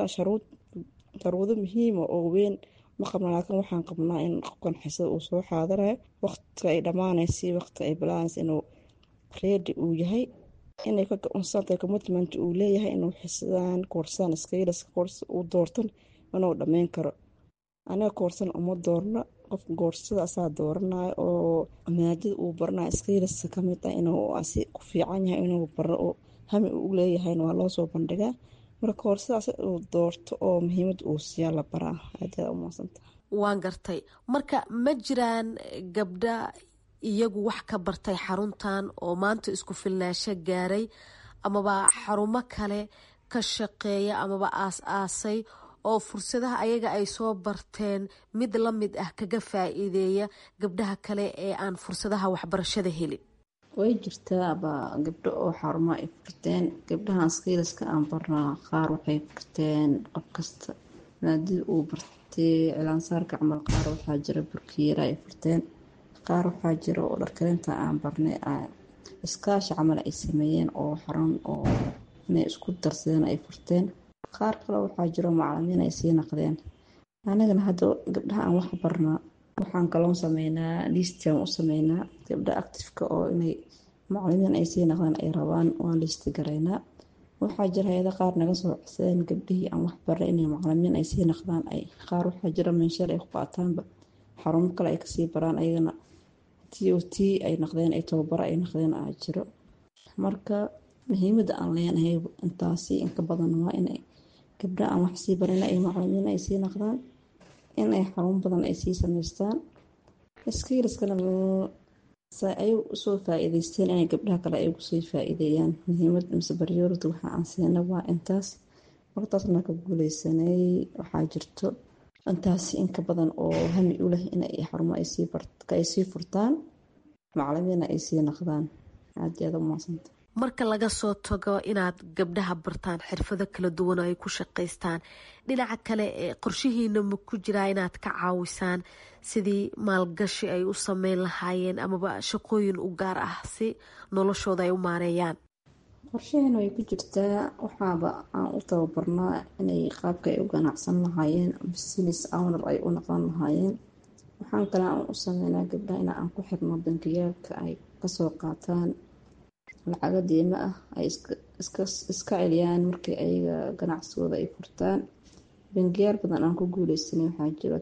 sharwado muhiima oo weyn ma qabna, laakiin waxaan qabnaa in qofkan xisada uu soo xaadirayo waqtiga ay dhammaanaysa waqtiga ay bilaanaysa inuu reedi uu yahay, inay ka go-aansantay commitment uu leeyahay inuu xisadaan koorsadaan iskiiliska koorsa uu doortan inuu dhammeyn karo. aniga koorsan uma doorno, qofka koorsada asaa dooranayo oo maadada uu baranayo iskiiliska kamid ah inuu asi ku fiican yahay inuu baro oo hami uu leeyahayna waa loo soo bandhigaa. marka koorsadaas uu doorto oo muhiimada uu siiyaa la baraa. aada umaadsantah. waan gartay. marka ma jiraan gabdha iyagu wax ka bartay xaruntan oo maanta isku filnaansho gaaray amaba xarumo kale ka shaqeeya amaba aas-aasay oo fursadaha ayaga ay soo barteen mid la mid ah kaga faa-iideeya gabdhaha kale ee aan fursadaha waxbarashada helin? way jirtaaba gabdho oo xarumo ay furteen. gabdhahan iskiiliska aan barnaa qaar waxay furteen qof kasta maadada uu bartay cilaansaarka camal. qaar waxaa jira burkiyeera ay furteen. qaar waxaa jira oo dharkarinta aan barnay iskaashi camal ay sameeyeen oo xarun oo inay isku darsadeen ay furteen. qaar kale waxaa jiro macalimiin ay sii naqdeen. anagana hadda gabdhaha aan wax barnaa waxaan kaloon sameynaa listiaan u sameynaa gabdha actifeka oo inay macalimiin ay sii naqdeen ay rabaan waan listi garaynaa. waxaa jira hay-ada qaar naga soo codsadeen gabdhihii aan waxbara inay macalimiin ay sii naqdaan. Qaar waxaa jira meensheer ay ku qaataanba xarumo kale ay kasii baraan ayagana TOT ay naqdeen, ay tababaro ay naqdeen aa jiro. Marka muhiimada aan leenahay intaasi inka badan waa inay gabdha aan wax sii barin ay macalimiin ay sii naqdaan, inay xarun badan ay sii samaystaan, skillskana ay usoo faa'iidaysteen inay gabdhaha kale ay ugusoo faa'iideeyaan. Muhiimada mise priority waxa aan siina waa intaas. Markaasna ka guuleysanay waxaa jirto intaasi inka badan oo hami u leh inay xarumo ay sii furtaan, macalimiin ay sii naqdaan. aad iyo aad u mahadsantahay. marka laga soo tago inaad gabdhaha bartaan xirfado kala duwan oo ay ku shaqaystaan, dhinaca kale qorshihiina ma ku jiraa inaad ka caawisaan sidii maalgashi ay u sameyn lahaayeen amaba shaqooyin u gaar ah si noloshooda ay u maareeyaan? qorshaheena way ku jirtaa. waxaaba aan u tababarnaa inay qaabka ay u ganacsan lahaayeen, business owner ay u noqon lahaayeen. waxaan kale aan u sameynaa gabdhaha in aan ku xirno bangiyaalka ay kasoo qaataan lacaga deyma ah, ay iska celiyaan markii ayaga ganacsigooda ay furtaan. bangiyaal badan aan ku guuleysanay waxaa jira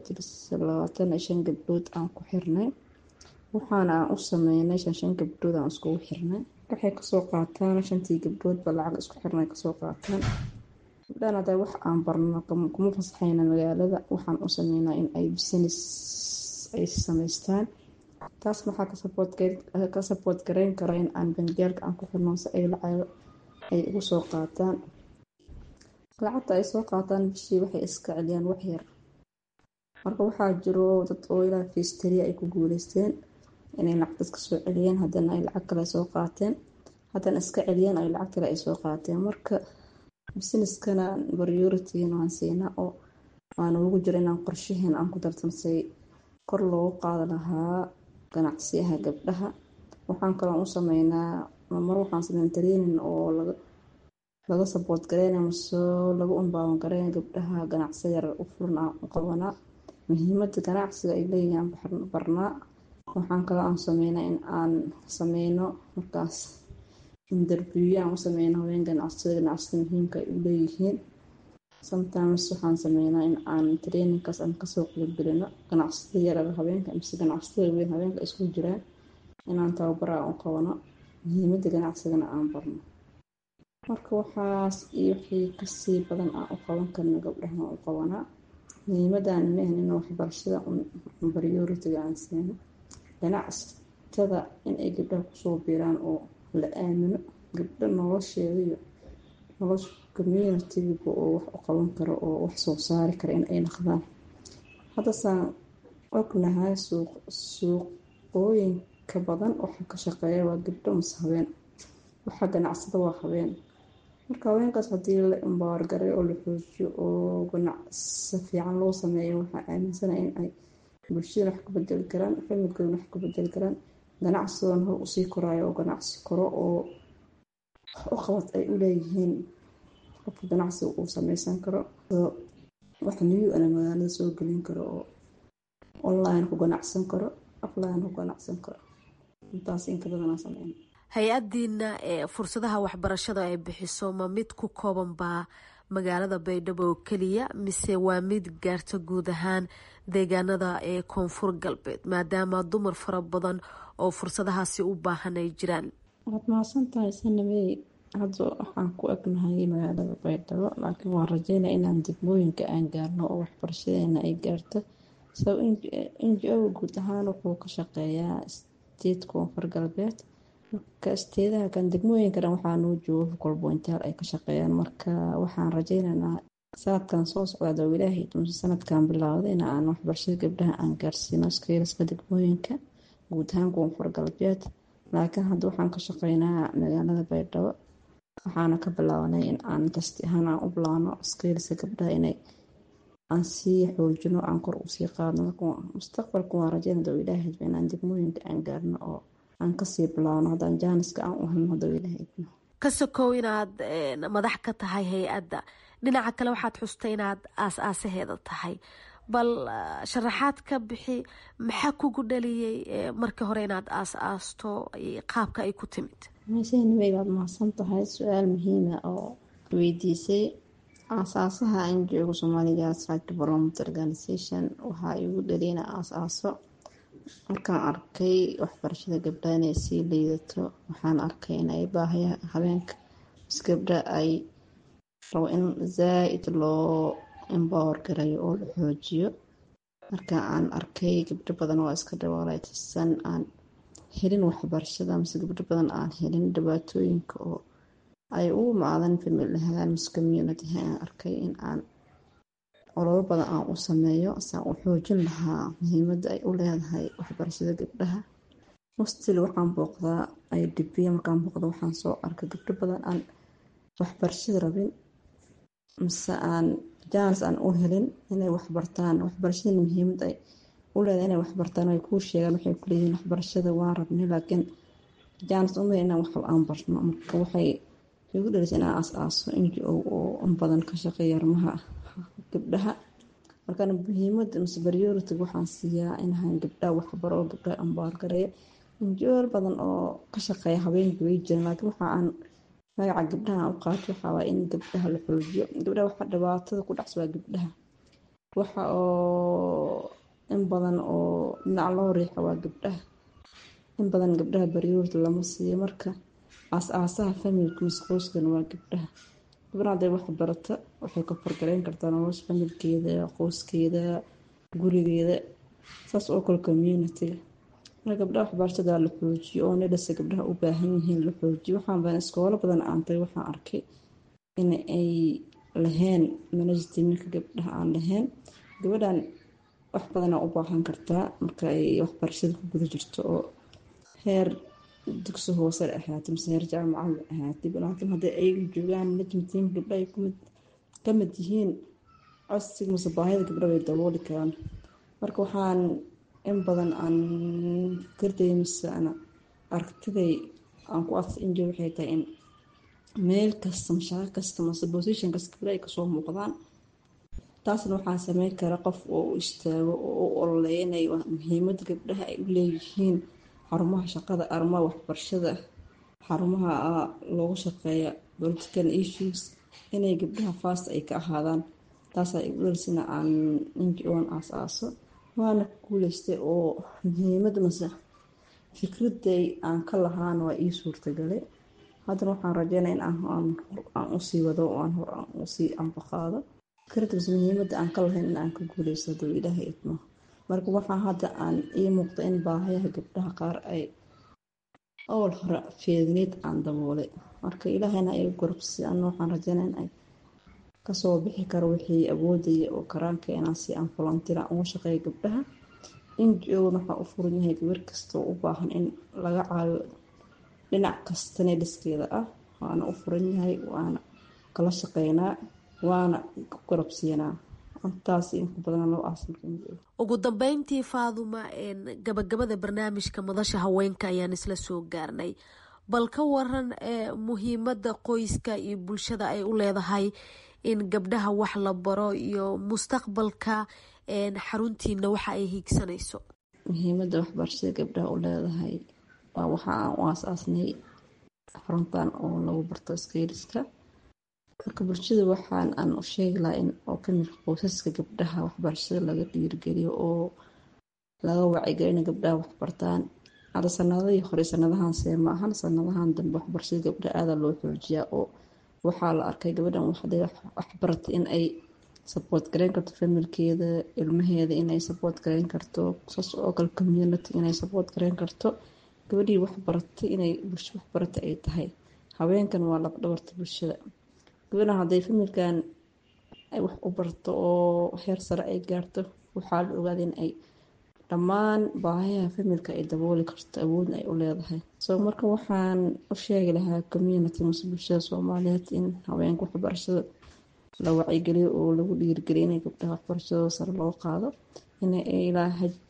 25 gabdhood aan ku xirnay. waxaana aan u sameynay 5 gabdhood aan iskugu xirnay. waxay kasoo qaataan 5 gabdhoodba lacag isku xirnay kasoo qaataan. gabdhahan hadda wax aan barno kuma fasaxayna magaalada. waxaan u sameynaa in ay business ay samaystaan. taas maxaa ka support gareyn kara in aan bangiyaalka aan ku xirno si ay lacag ay ugu soo qaataan. lacagta ay soo qaataan bishii waxay iska celiyaan wax yar. marka waxaa jiro dad oo ilaa feestariya ay ku guuleysteen inay lacag iska soo celiyeen, haddana ay lacag kale soo qaateen, haddana iska celiyeen ay lacag kale ay soo qaateen. marka businesskana priority aan siinaa oo aan ugu jiro inaan qorshaheena aan ku darsansay kor loogu qaadi lahaa ganacsiyaha gabdhaha. waxaan kaloo u sameynaa mar waxaan sameyn training oo laga support gareynaa mise lagu unbaawan gareyn gabdhaha ganacsi yar u furan aan u qabanaa. muhiimada ganacsiga ay leeyihiin barnaa. waxaan kaloo aan sameynaa in aan sameyno markaas interview aan u sameyno haween ganacsiga muhiimka ay u leeyihiin. sometimes waxaan sameynaa in aan trainingkaas aan kasoo qaybgelino ganacsiyada yaryar haweenka mise ganacsiyada weyn haweenka isku jiraan, inaan tababaro aan u qabano, muhiimada ganacsigana aan barno. marka waxaas iyo wixii kasii badan aan u qaban karno gabdhaha aan u qabanaa. muhiimadaan maahan in waxbarashada priority-ga aan siino. ganacsatada in ay gabdhaha kusoo biiraan oo la aamino gabdho nolosheeda iyo nolosha community-ga oo wax u qaban karo oo wax soo saari kara in ay naqdaan. haddasaan ognahay suuqooyinka badan waxa ka shaqeeya waa gabdho mise haween, waxa ganacsada waa haween. marka haweenkaas haddii la empower gareeyo oo la xoojiyo oo ganacsi fiican loo sameeyo, waxaa aaminsanahay in ay bulshada wax ka bedeli karaan, familkooda wax ka bedeli karaan, ganacsigoona hor usii koraayo oo ganacsi koro oo u qabad ay u leeyihiin. qofka ganacsiga uu sameysan karo wax new ana magaalada soo gelin karo oo online ku ganacsan karo, offline ku ganacsan karo. intaas inka badanaa sameyn. hay-adiina fursadaha waxbarashada ay bixiso ma mid ku kooban baa magaalada Baydhabo oo keliya mise waa mid gaarta guud ahaan deegaanada ee koonfur galbeed, maadaama dumar fara badan oo fursadahaasi u baahan ay jiraan? waad mahadsantahay sanamey. hadda waxaan ku egnahay magaalada Baydhabo, laakiin waan rajeynaa inaan degmooyinka aan gaarno oo waxbarashadeena ay gaarto. NGO guud ahaan wuxuu ka shaqeeyaa state koonfur galbeed. marka isteedaha kan degmooyinka dhan waxaa noo jooga focal pointaal ay ka shaqeeyaan. marka waxaan rajeynaynaa sanadkan soo socda oo ilaahay sanadkan bilowday in aan waxbarashada gabdhaha aan gaarsiino skillska degmooyinka guud ahaan koonfur galbeed. laakiin hadda waxaan ka shaqeynaa magaalada Baydhabo. waxaana ka bilaabanay in aan tasti ahaan aan u bilaano skillska gabdhaha inay aan sii xoojino, aan kor usii qaadno. mustaqbalka waan rajeynaa oo ilaahay inaan degmooyinka aan gaarno oo aan kasii bilaabno haddaan jaaniska aan u helno hadda ilaahay. ka sokow inaad madax ka tahay hay-adda, dhinaca kale waxaad xustay inaad aas-aasaheeda tahay. bal sharaxaad ka bixi maxaa kugu dhaliyay markii hore inaad aas-aasto qaabka ay ku timid? meeshaynimay baad mahadsan tahay. su-aal muhiima oo weydiisay aasaasaha NGO Soomaaliya Right Development Organization waxaa igu dhaliyay aasaaso markaan arkay waxbarashada gabdhaha inay sii liidato. waxaan arkay in ay baahayaha habeenka is gabdha ay rabo in zaaid loo empower garayo oo la xoojiyo. marka aan arkay gabdho badan oo iska dhawaaleysan aan helin waxbarashada mise gabdho badan aan helin dhibaatooyinka oo ay u maadan family ahaan mise community aan arkay in aan ololo badan aan u sameeyo saan u xoojin lahaa muhiimadda ay u leedahay waxbarashada gabdhaha. mostly waxaan booqdaa IDP markaan booqdo waxaan soo arkay gabdho badan aan waxbarashada rabin mise aan jaanis aan u helin inay waxbartaan. waxbarashada muhiimad ay u leedahay inay waxbartaan ay kuu sheegaan waxay ku leeyihiin waxbarashada waan rabnay laakiin jaanis uma inaan wax aan barno. marka waxay igu dhalisay inaan aasaaso NGO oo in badan ka shaqeeya arrimaha gabdhaha. markaan muhiimadda mise priority waxaan siiyaa inaan gabdhaha waxbaro oo gabdhaha ambaar gareeyo. NGO badan oo ka shaqeeya habeenkii way jiraan laakiin waxa aan magaca gabdhaha u qaato waxaa waaye in gabdhaha la xoojiyo. gabdhaha waxa dhibaatada ku dhacsa waa gabdhaha. waxa oo in badan oo dhinac loo riixo waa gabdhaha. in badan gabdhaha priority lama siiyo. marka aasaasaha familka mise qoyskan waa gabdhaha. gabdhaha hadday wax barata waxay ka fargaleyn kartaa nolosha familkeeda, qoyskeeda, gurigeeda, saas oo kale community-ga. marka gabdhaha waxbarashada la xoojiyo oo nidhasa gabdhaha u baahan yihiin la xoojiyo. waxaan badan iskoolo badan aantay waxaan arkay in ay lahayn management gabdhaha aan lahayn. gabadhan wax badanaa u baahan kartaa marka ay waxbarashada ku guda jirto oo heer dugsi hoose ahaatay mise heer jaamacad ahaatay. laakiin hadday ay joogaan management gabdhaha ay ka mid yihiin codsiga mise baahida gabdhaha way dabooli karaan. marka waxaan in badan aan garday mise ana aragtiday aan ku adsay NGO waxay tahay in meel kasta mashaaqo kasta mise position kasta gabdhaha ay kasoo muuqdaan. taasna waxaa sameyn kara qof oo u istaago oo u ololeynaya muhiimadda gabdhaha ay u leeyihiin xarumaha shaqada, arrimaha waxbarashada, xarumaha loogu shaqeeya political issues inay gabdhaha fast ay ka ahaadaan. taasaa igu dhalisana aan NGO aan aasaaso waana ku guuleystay oo muhiimadda mise fikraday aan ka lahaan waa ii suurtagalay. haddana waxaan rajeynaya in aan usii wado oo aan hor aan usii anbaqaado fikrada mise muhiimadda aan ka lahayn in aan ka guuleysto hadduu ilaahay idmo. marka waxaa hadda aan ii muuqda in baahayaha gabdhaha qaar ay awal hore feedneed aan daboolay. marka ilaahayna ay gorobsi anna waxaan rajeynaya in ay kasoo bixi karo wixii awoodaya oo karaanka inaan si aan volunteer ugu shaqeeyo gabdhaha. NGO waxaa u furan yahay gabar kasta oo u baahan in laga caawiyo dhinac kasta nediskeeda ah waana u furan yahay waana kala shaqeynaa waana gorobsiinaa. intaas in ku badan loo aasin. ugu dambeyntii Faaduma gabagabada barnaamijka madasha haweenka ayaan isla soo gaarnay. bal ka waran muhiimadda qoyska iyo bulshada ay u leedahay in gabdhaha wax la baro iyo mustaqbalka xaruntiina waxa ay hiigsanayso. muhiimadda waxbarashada gabdhaha u leedahay waa waxa aan u aasaasnay xaruntan oo lagu barto skillska. marka bulshada waxaan aan u sheegi lahaa in oo kamid qoysaska gabdhaha waxbarashada laga dhiirigeliyo oo laga wacyigeliyo in gabdhaha waxbartaan. hadda sanadihii hore sanadahan see ma ahan sanadahan dambe waxbarashada gabdhaha aada loo xoojiyaa oo waxaa la arkay gabadhan waxbaratay in ay support gareyn karto familkeeda, ilmaheeda inay support gareyn karto, saas oo kale community inay support gareyn karto. gabadhii waxbaratay inay bulsho waxbaratay ay tahay. haweenkan waa laf dhabarta bulshada. gabadhan hadday familkan ay wax u barto oo heer sare ay gaarto waxaa la ogaaday in ay dhammaan baahayaha familka ay dabooli karto awoodna ay u leedahay. marka waxaan u sheegi lahaa community mise bulshada Soomaaliyeed in haweenka waxbarashada la wacyigeliyo oo lagu dhiirigeliyo inay gabdhaha waxbarashadooda sare loo qaado inay ilaa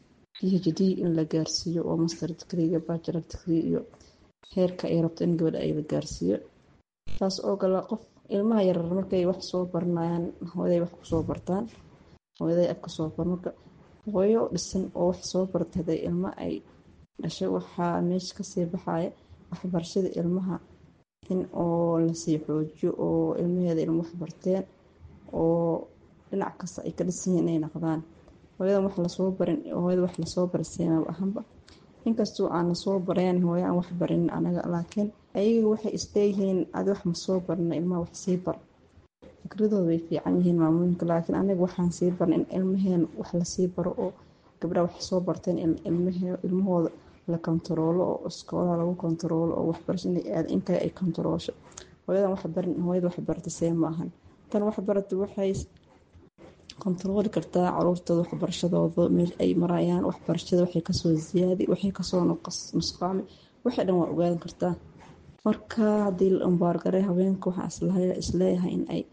PhD in la gaarsiiyo oo master degree, bachelor degree iyo heerka ay rabto in gabadha ay la gaarsiiyo. taas oo kale qof ilmaha yaryar markay wax soo baranayaan hooyaday wax kusoo bartaan, hooyaday afka soo bar. marka hooyo dhisan oo wax soo bartay haday ilma ay dhashay waxaa meesha kasii baxaya waxbarashada ilmaha in oo lasii xoojiyo oo ilmaheeda ilmo wax barteen oo dhinac kasta ay ka dhisan yihiin inay noqdaan. hooyadan wax lasoo barin hooyada wax lasoo barsiinaba ahanba inkastoo aan lasoo bareen hooyo aan wax barin anaga, laakiin ayaga waxay isleeyihiin adi wax ma soo barna ilmaha wax sii bar. fikradooda way fiican yihiin maamooyinka, laakiin aniga waxaan sii barna in ilmaheen wax lasii baro oo gabdhaha wax soo barteen ilmahooda la kontaroolo oo iskoolaha lagu kontaroolo oo waxbarasho intaa ay kontaroosho. hooyadan wax barin hooyada wax barta see maahan. tan wax barata waxay kontarooli kartaa caruurtooda waxbarashadooda meesha ay marayaan, waxbarashada waxay kasoo ziyaadi, waxay kasoo nusqaami, waxay dhan waa ogaadan kartaa. marka haddii la umbaargaray haweenka waxaa isleeyahay in ay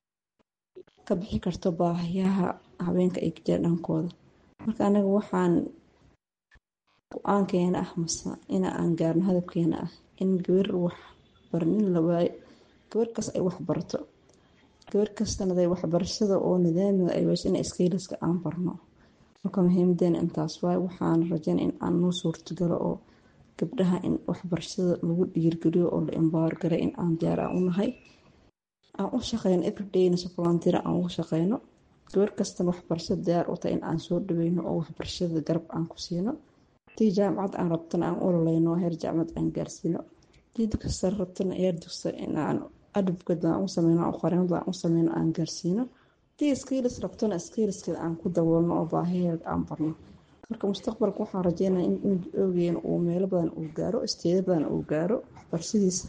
ka bixi karto baahiyaha haweenka ay ka jira dhankooda. marka anaga waxaan go-aankeena ah mase ina aan gaarno hadabkeena ah in gabar wax barnin la waayo, gabar kas ay wax barto, gabar kastana day waxbarashada oo nidaamiga ay wayso in iskaylaska aan barno. marka muhiimadeena intaas waay. waxaan rajaynaa in aan noo suurtagalo oo gabdhaha in waxbarashada lagu dhiirgeliyo oo la empowergaray in aan diyaar aan u nahay, aan u shaqeyno everydayna si volunteer aan ugu shaqeyno. gabar kastana waxbarashada diyaar u tahay in aan soo dhaweyno oo waxbarashada garab aan ku siino. tii jaamacad aan rabtana aan ololeyno heer jaamacad aan gaarsiino. tii dugsi rabtana heer dugsi in aan advocate aan u sameyno, aan qareemada aan u sameyno aan gaarsiino. tii skills rabtana skillskeeda aan ku daboolno oo baahiyeed aan barno. marka mustaqbalka waxaan rajeynayaa in NGO-geena uu meelo badan uu gaaro, isteedo badan uu gaaro waxbarashadiisa,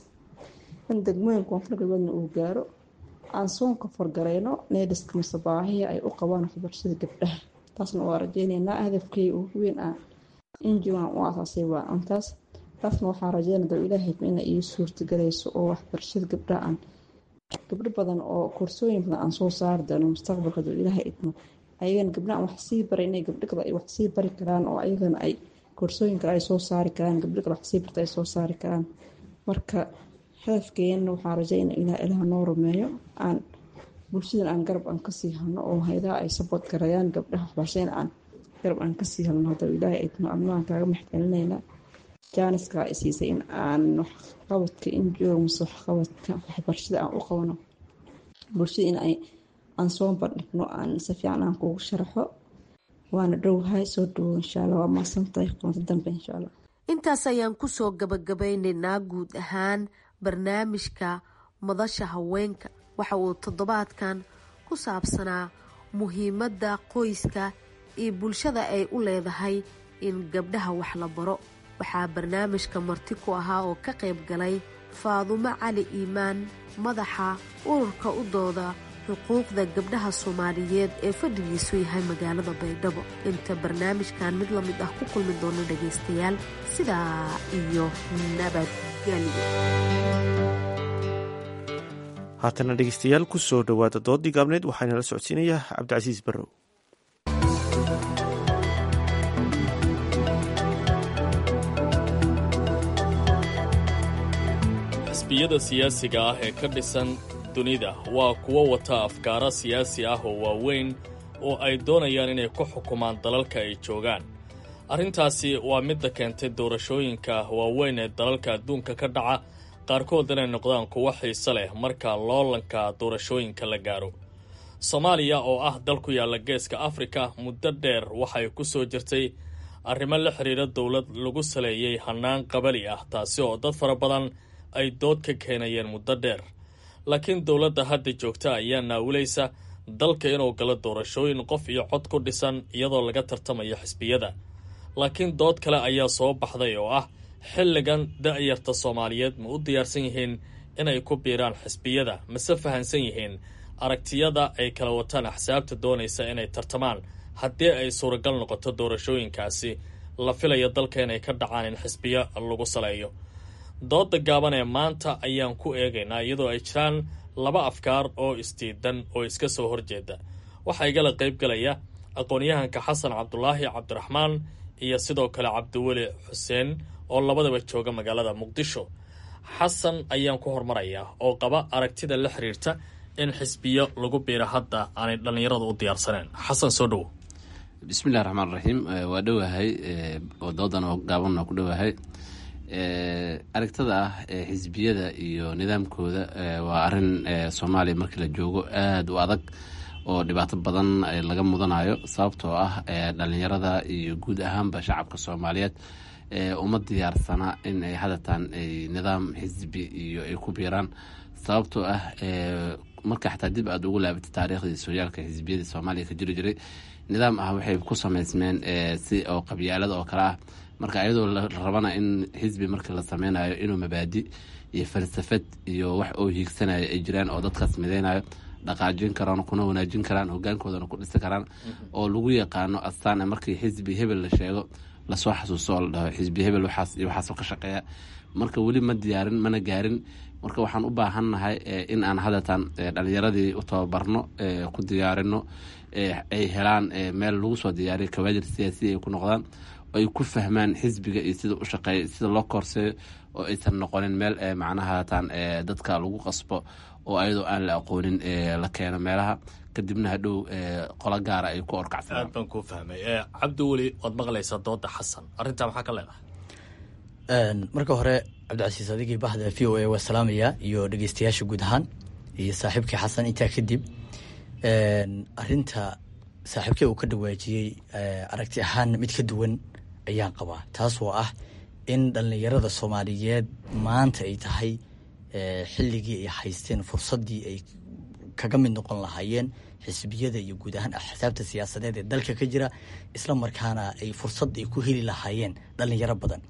in degmooyin koonfur galbeedna uu gaaro, aan soonka fargareyno needhiska mise baahiya ay u qabaan waxbarashada gabdhaha. taasna waa rajeynaynaa hadafkay ugu weyn ah NGO aan u asaasay waa intaas. taasna waxaan rajeynayaa ilaahay inay ii suurtagelayso oo waxbarashada gabdhaha aan gabdho badan oo koorsooyin badan aan soo saari doono mustaqbalka doo ilaahay idmo. ayagana gabdhaha aan wax sii baray inay gabdho kale ay wax sii bari karaan oo ayagana ay koorsooyin kale ay soo saari karaan, gabdho kale wax sii barta ay soo saari karaan. marka hadafkeena waxaan rajeynaa ilaah noo rumeeyo, aan bulshadan aan garab aan kasii helno oo hayadaha ay support garayaan gabdhaha waxbarashada aan garab aan kasii helno. hadda ilaahay idmo ammaan kaaga maxdcelinaynaa jaaniska ay siisay in aan waxqabadka NGO mise waxqabadka waxbarashada aan u qabano bulshada in aan soo bandhigno aan si fiican aan kugu sharaxo. waana dhowhay soo dhawow insha allah. waa mahadsantahay kulanti dambe insha allah. intaas ayaan kusoo gabagabeynaynaa guud ahaan barnaamijka madasha haweenka. waxa uu toddobaadkan ku saabsanaa muhiimadda qoyska iyo bulshada ay u leedahay in gabdhaha wax la baro. waxaa barnaamijka marti ku ahaa oo ka qayb galay Faadumo Cali Iimaan, madaxa ururka u dooda xuquuqda gabdhaha Soomaaliyeed ee fadhigiisu yahay magaalada Baydhabo. inta barnaamijkan mid la mid ah ku kulmi doono dhagaystayaal, sidaa iyo nabadgelyo. haatana dhegeystayaal ku soo dhowaada doodii gaabneed waxaana la socodsiinayaa cabdicasiis barrow. xisbiyada siyaasiga ah ee ka dhisan dunida waa kuwo wata afkaaro siyaasi ah oo waaweyn oo ay doonayaan inay ku xukumaan dalalka ay joogaan. arrintaasi waa midda keentay doorashooyinka waaweyn ee dalalka adduunka ka dhaca qaarkood inay noqdaan kuwo xiise leh marka loolanka doorashooyinka la gaaro. Soomaaliya oo ah dal ku yaalla geeska Afrika muddo dheer waxay ku soo jirtay arrimo la xiriira dowlad lagu saleeyay hannaan qabali ah, taasi oo dad fara badan ay dood ka keenayeen muddo dheer. laakiin dowladda hadda joogta ayaa naawilaysa dalka inuu galo doorashooyin qof iyo cod ku dhisan iyadoo laga tartamayo xisbiyada. laakiin dood kale ayaa soo baxday oo ah xilligan da'yarta Soomaaliyeed ma u diyaarsan yihiin inay ku biiraan xisbiyada, mase fahansan yihiin aragtiyada ay kala wataan axsaabta doonaysa inay tartamaan haddii ay suuragal noqoto doorashooyinkaasi la filayo dalka inay ka dhacaan in xisbiyo lagu saleeyo. dooda gaaban ee maanta ayaan ku eegaynaa iyadoo ay jiraan laba afkaar oo isdiidan oo iska soo horjeeda. waxaa igala qayb galaya aqoon-yahanka Xasan Cabdulaahi Cabdiraxmaan iyo sidoo kale Cabdiweli Xuseen oo labadaba jooga magaalada Muqdisho. Xasan ayaan ku hormarayaa oo qaba aragtida la xiriirta in xisbiyo lagu biiro hadda aanay dhallinyaradu u diyaarsaneen. Xasan soo dhowo. bismillahi raxmaan raxiim. waa dhowahay oo doodan oo gaabanna ku dhowahay. aragtada ah xisbiyada iyo nidaamkooda waa arin soomaaliya markii la joogo aada u adag oo dhibaato badan laga mudanayo sababtoo ah dhalinyarada iyo guud ahaanba shacabka soomaaliyeed uma diyaarsana in ay hadatan nidaam xisbi iyo ay ku biiraan sababtoo ah marka xataa dib aada ugu laabatay taariikhdii sooyaalka xisbiyadii soomaaliya ka jiri jiray nidaam ah waxay ku samaysmeen si oo qabyaalada oo kale ah marka ayadoo la rabana in xisbi markii la sameynayo inuu mabaadi iyo falsafad iyo wax oo hiigsanayo ay jiraan oo dadkaas mideynayo dhaqaajin karaan kuna wanaajin karaan hogaankoodana ku dhisi karaan oo lagu yaqaano astaan markii xisbi hebel la sheego lasoo xasuuso oo la dhaho xisbi hebel waxaas iyo waxaasoo ka shaqeeya marka weli ma diyaarin mana gaarin marka waxaan u baahannahay in aan hadatan dhalinyaradii u tababarno ku diyaarino ay helaan meel lagu soo diyaariyo kawaadir siyaasiya ay ku noqdaan oo ay ku fahmaan xisbiga iyo sida u shaqeeya sida loo korseeyo oo aysan noqonin meel macnaha hatan dadka lagu qasbo oo ayadoo aan la aqoonin la keeno meelaha kadibna hadhow qolo gaara ay ku orkacsadaan. aad baan kuu fahmay cabdiweli waad maqlaysaa dooda xasan arrintaa maxaa ka leedahay? marka hore cabdicasiis adigii bahda v o a waa salaamaya iyo dhegeystayaasha guud ahaan iyo saaxiibkii xasan intaa kadib arinta saaxiibkii uu ka dhawaajiyey aragti ahaan mid ka duwan ayaan qabaa taas oo ah in dhallinyarada soomaaliyeed maanta ay tahay xilligii ay haysteen fursaddii ay kaga mid noqon lahaayeen xisbiyada iyo guud ahaan axsaabta siyaasadeed ee dalka ka jira isla markaana ay fursad ay ku heli lahaayeen dhallinyaro badan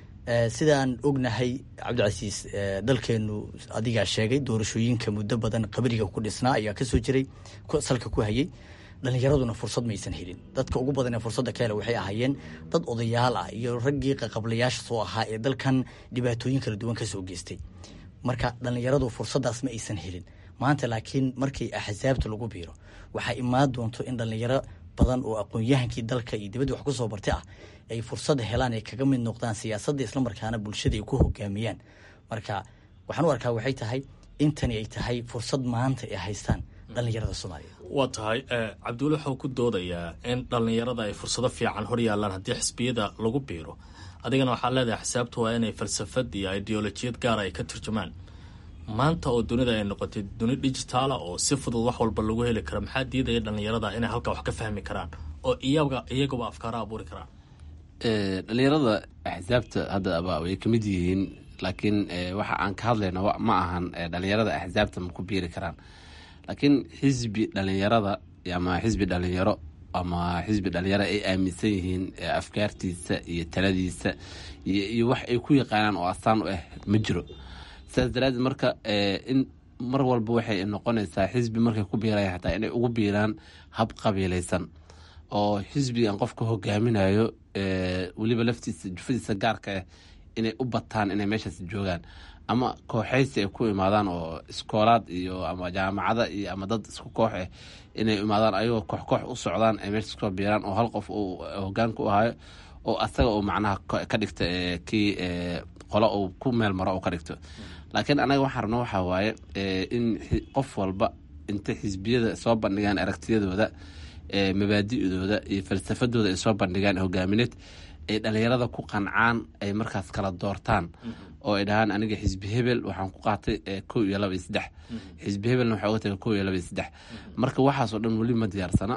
sidaan ognahay cabdicasiis dalkeenu adigaa sheegay doorashooyinka muddo badan qabriga ku dhisnaa ayaa kasoo jiray salka ku hayay dhalinyaraduna fursad maysan helin dadka ugu badan ee fursadda ka hele waxay ahaayeen dad odayaal ah iyo raggii qaqablayaasha soo ahaa ee dalkan dhibaatooyin kala duwan kasoo geystay marka dhalinyaradu fursaddaas ma aysan helin maanta laakiin markii axsaabta lagu biiro waxaa imaan doonto in dhalinyaro badan oo aqoon-yahankii dalka iyo dibadda wax kusoo bartay ah ay fursad helaan ay kaga mid noqdaan siyaasadda islamarkaana bulshada ay ku hogaamiyaan marka waxaan u arkaa waxay tahay intani ay tahay fursad maanta ay haystaan dhalinyarada soomaaliya. waa tahay cabdiweli waxuu ku doodayaa in dhalinyarada ay fursado fiican hor yaalaan haddii xisbiyada lagu biiro adigana waxaa leedahay xisaabtu waa inay falsafad iyo ideolojiyad gaara ay ka turjumaan maanta oo dunida ay noqotay duni digitaala oo si fudud wax walba lagu heli karo maxaa diidaya dhalinyarada inay halkaa wax ka fahmi karaan oo iyagaba afkaara abuuri karaan? dhalinyarada axsaabta haddaba way kamid yihiin laakiin waxa aan ka hadlayna ma ahan dhalinyarada axsaabta ma ku biiri karaan laakiin xisbi dhalinyarada ama xisbi dhalinyaro ama xisbi dhalinyaro ay aaminsan yihiin afkaartiisa iyo taladiisa iyo wax ay ku yaqaanaan oo astaan u ah ma jiro sidaas daraadeed marka in mar walba waxay noqonaysaa xisbi markay ku biiraya xataa inay ugu biiraan hab qabiilaysan oo xisbigan qofka hogaaminayo weliba laftiisa jufadiisa gaarka ah inay u bataan inay meeshaas joogaan ama kooxaysi ay ku imaadaan oo iskoolaad iyo ama jaamacada iyo ama dad isku koox ah inay imaadaan ayagoo koox u socdaan ay meeshaas kusoo biiraan oo hal qof uu hogaanka u ahayo oo asaga uu macnaha ka dhigta kii qolo uu ku meel maro uu ka dhigto laakiin anaga waxaan rabno waxaa waaye in qof walba inta xisbiyada soo bandhigaan aragtiyadooda mabaadi'dooda iyo falsafadooda ay soo bandhigaan hogaamineed ay dhalinyarada ku qancaan ay markaas kala doortaan oo ay dhahaan aniga xisbi hebel waxaan ku qaatay 1 iyo 2 iyo 3 xisbi hebelna waxaa uga tagay 1 iyo 2 iyo 3 marka waxaasoo dhan weli ma diyaarsana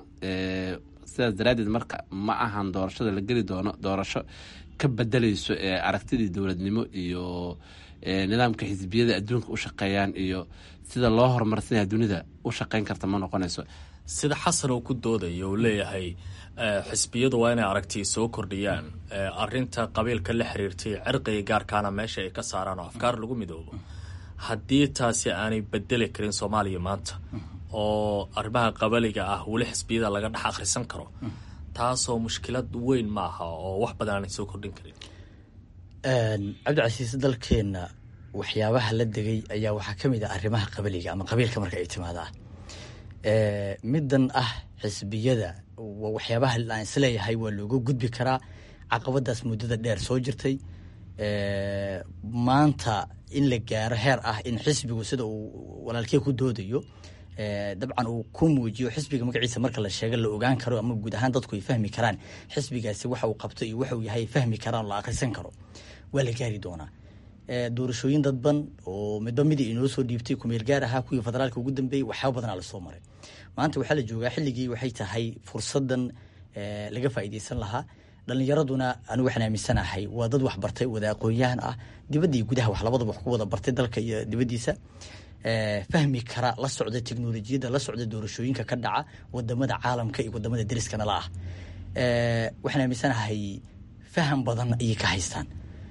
sidaas daraadeed marka ma ahan doorashada la geli doono doorasho ka bedelayso aragtidii dowladnimo iyo nidaamka xisbiyada adduunka u shaqeeyaan iyo sida loo horumarsanaya dunida u shaqeyn karta ma noqonayso sida xasan uu ku doodayo uu leeyahay xisbiyadu waa inay aragtiya soo kordhiyaan arinta qabiilka la xiriirtay cirqiga gaarkaana meesha ay ka saaraan oo afkaar lagu midoobo haddii taasi aanay bedeli karin soomaaliya maanta oo arrimaha qabaliga ah weli xisbiyada laga dhex akhrisan karo taasoo mushkilad weyn maaha oo wax badan aanay soo kordhin karin. cabdicasiis dalkeena waxyaabaha la degay ayaa waxaa ka mid ah arrimaha qabaliga ama qabiilka marka ay timaada middan ah xisbiyada waxyaabaha aan isleeyahay waa looga gudbi karaa caqabadaas muddada dheer soo jirtay maanta in la gaaro heer ah in xisbigu sida uu walaalkey ku doodayo dabcan uu ku muujiyo xisbiga magaciisa marka la sheega la ogaan karo ama guud ahaan dadku ay fahmi karaan xisbigaasi waxa uu qabto iyo waxa uu yahay fahmi karaan la akhrisan karo waa la gaari doonaa. Doorashooyin dadban oo midba midii inoo soo dhiibtay kumeel gaar ahaa kuwii federaalka ugu dambeeyey waxyaaba badanaa lasoo maray. maanta waxaa la joogaa xilligii waxay tahay fursadan laga faa'iidaysan lahaa. dhalinyaraduna anigu waxaan aaminsanahay waa dad wax bartay, wada aqoon-yahan ah, dibadda iyo gudaha wax labadaba wax ku wada bartay dalka iyo dibaddiisa, fahmi kara, la socda teknolojiyadda, la socda doorashooyinka ka dhaca wadamada caalamka iyo wadamada deriskana la ah. waxaan aaminsanahay faham badan ayay ka haystaan,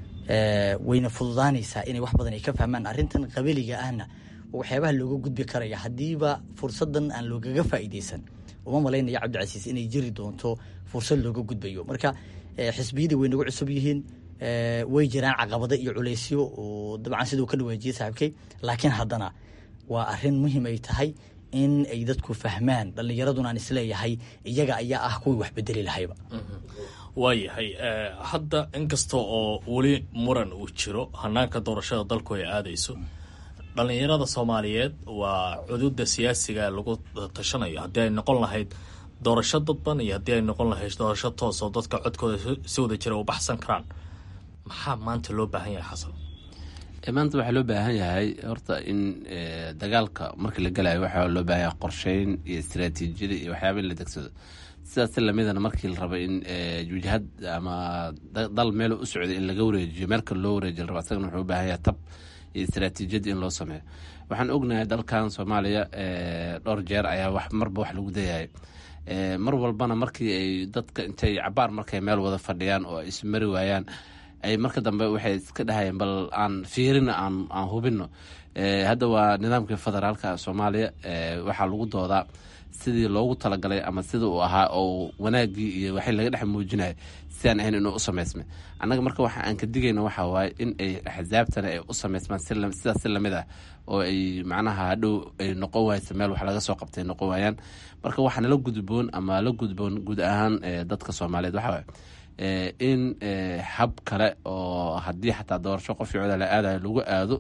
wayna fududaanaysaa inay wax badan ay ka fahmaan. arrintan qabiliga ahna waxyaabaha looga gudbi karaya haddiiba fursadan aan loogaga faa'iidaysan, uma malaynaya cabdicasiis inay jiri doonto fursad looga gudbayo. marka xisbiyadii way nagu cusub yihiin, way jiraan caqabado iyo culeysyo oo dabcan siduu ka dhawaajiyey saaxiibkay, laakiin haddana waa arrin muhiim ay tahay in ay dadku fahmaan. dhalinyaraduna aan isleeyahay iyaga ayaa ah kuwii wax bedeli lahayba. waayahay hadda inkasta oo weli muran uu jiro hanaanka doorashada dalku ay aadayso, dhalinyarada soomaaliyeed waa cududa siyaasiga lagu tashanayo. haddii ay noqon lahayd doorasho dadban iyo haddii ay noqon lahayd doorasho toos oo dadka codkooda si wada jira u baxsan karaan, maxaa maanta loo baahan yahay xasan? maanta waxaa loo baahan yahay horta in dagaalka markii la galayo waxaa loo baahan yahay qorsheyn iyo istaraatiijiyada iyo waxyaaba in la degsado. sidaas lamidana markii la rabo in wajahad ama dal meel u socday in laga wareejiyo, meel kale loo wareejiyo rabo, asagana wuxuu u baahan yahay tab iyo istaraatiijiyad in loo sameeyo. waxaan ognahay dalkan Soomaaliya dhowr jeer ayaa marba wax lagu dayahay. mar walbana markii ay dadka intay cabaar markay meel wada fadhiyaan oo ismari waayaan, ay marka dambe waxay iska dhahayeen bal aan fiirina aan hubino. hadda waa nidaamkii federaalka Soomaaliya, waxaa lagu doodaa sidii loogu talagalay ama sida uu ahaa oo wanaagii iyo waxay laga dhex muujinaya sidaan ahayn inuu u samaysmay. annaga marka waxa aan ka digayna waxaa waaye in ay axsaabtana ay u samaysmaan sidaas si lamid ah, oo ay macnaha hadhow ay noqon waaysa meel wax laga soo qabtay noqon waayaan. marka waxaa nala gudboon ama la gudboon guud ahaan dadka Soomaaliyeed waxaa waaye in hab kale oo haddii xataa doorasho qof cod la aadayo lagu aado,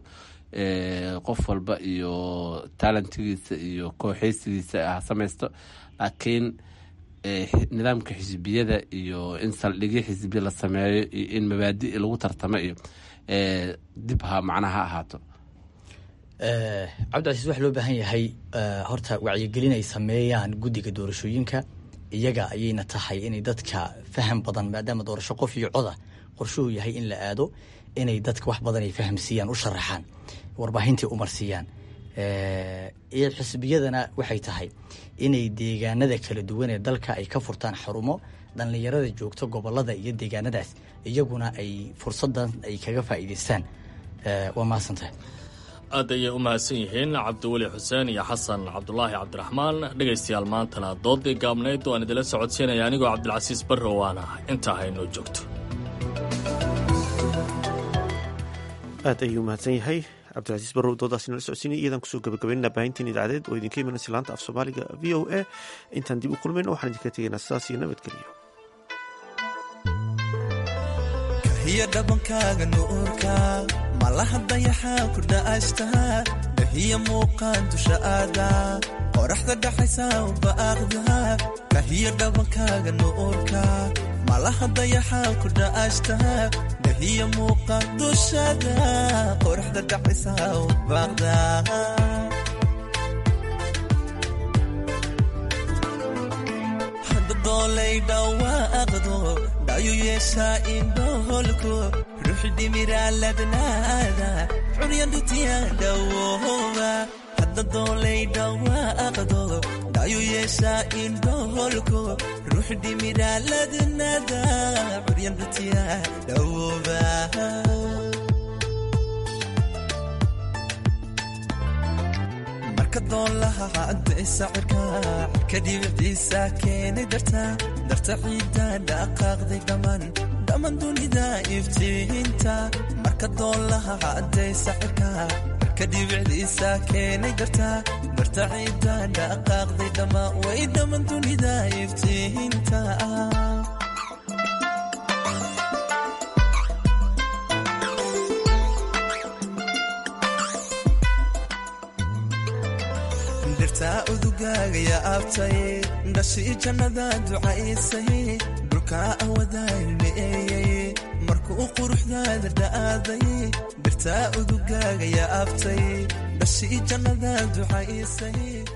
qof walba iyo talentigiisa iyo kooxaysigiisa ha samaysto, laakiin nidaamka xisbiyada iyo in saldhigyo xisbi la sameeyo iyo in mabaadi lagu tartamo iyo dib ha macnaha ha ahaato. cabdicasiis waxaa loo baahan yahay horta wacyigelin ay sameeyaan guddiga doorashooyinka. iyaga ayayna tahay inay dadka faham badan, maadaama doorasho qof iyo coda qorshuhu yahay in la aado, inay dadka wax badan ay fahamsiiyaan, u sharaxaan, warbaahintii u marsiiyaan. iyo xisbiyadana waxay tahay inay deegaanada kala duwan ee dalka ay ka furtaan xarumo dhallinyarada joogto gobolada iyo deegaanadaas iyaguna ay fursadan ay kaga faa'iidaystaan. waa mahadsantahay. aad ayay u mahadsan yihiin cabdiweli xuseen iyo xasan cabdulaahi cabdiraxmaan. dhegaystayaal maantana doodii gaabnayd oo aan idila socodsiinaya anigoo cabdilcasiis barre waana intaa haynoo joogto. aad ayuu mahadsan yahay cabdilcasiis barrow doodaasi nala socodsiinay. iyadan kusoo gabagabaynana baahintiin idaacadeed oo idinka imanaysa laanta af soomaaliga v o a. intaan dib u kulmayno waxaan idinka tegaynaa sidaas iyo nabadgeliyo. kahiya dhabankaaga nuurka malaha dayaxaa ku dha'ashtaa, dahiya muuqaan dusha aada qoraxda dhaxaysa ubaaqda. kahiya dhabankaaga nuurka malaha dayaxaa ku dha'ashtaa, dahiya muuqaan dushada qoraxda dhaxaysa ubaaqda. hadda doolay dhawaaqdo dhayu yeeshaa indhoholku ruuxi dhimiraaladnaada curyandhutiya dhawooba. hadda doolay dhawaaqdo dhayu yeeshaa indhoholku ruuxi dhimiraaladnaada curyandhutiya dhawooba. marka doolaha cadday sacirka ka dhibicdiisa keenay darta ciidda dhaqaaqday dhammaan dunida iftiinta. marka doolaha cadday sacirka ka dhibicdiisa keenay darta ciidda dhaqaaqday dhammaan dunida iftiinta. dhirtaa udugaaga yaa abtay dhashii jannada ducaysay dhulkaa awadaalmeeyey markuu quruxdaada dha'aaday birtaa udugaaga yaa abtay dhashii jannada ducaysay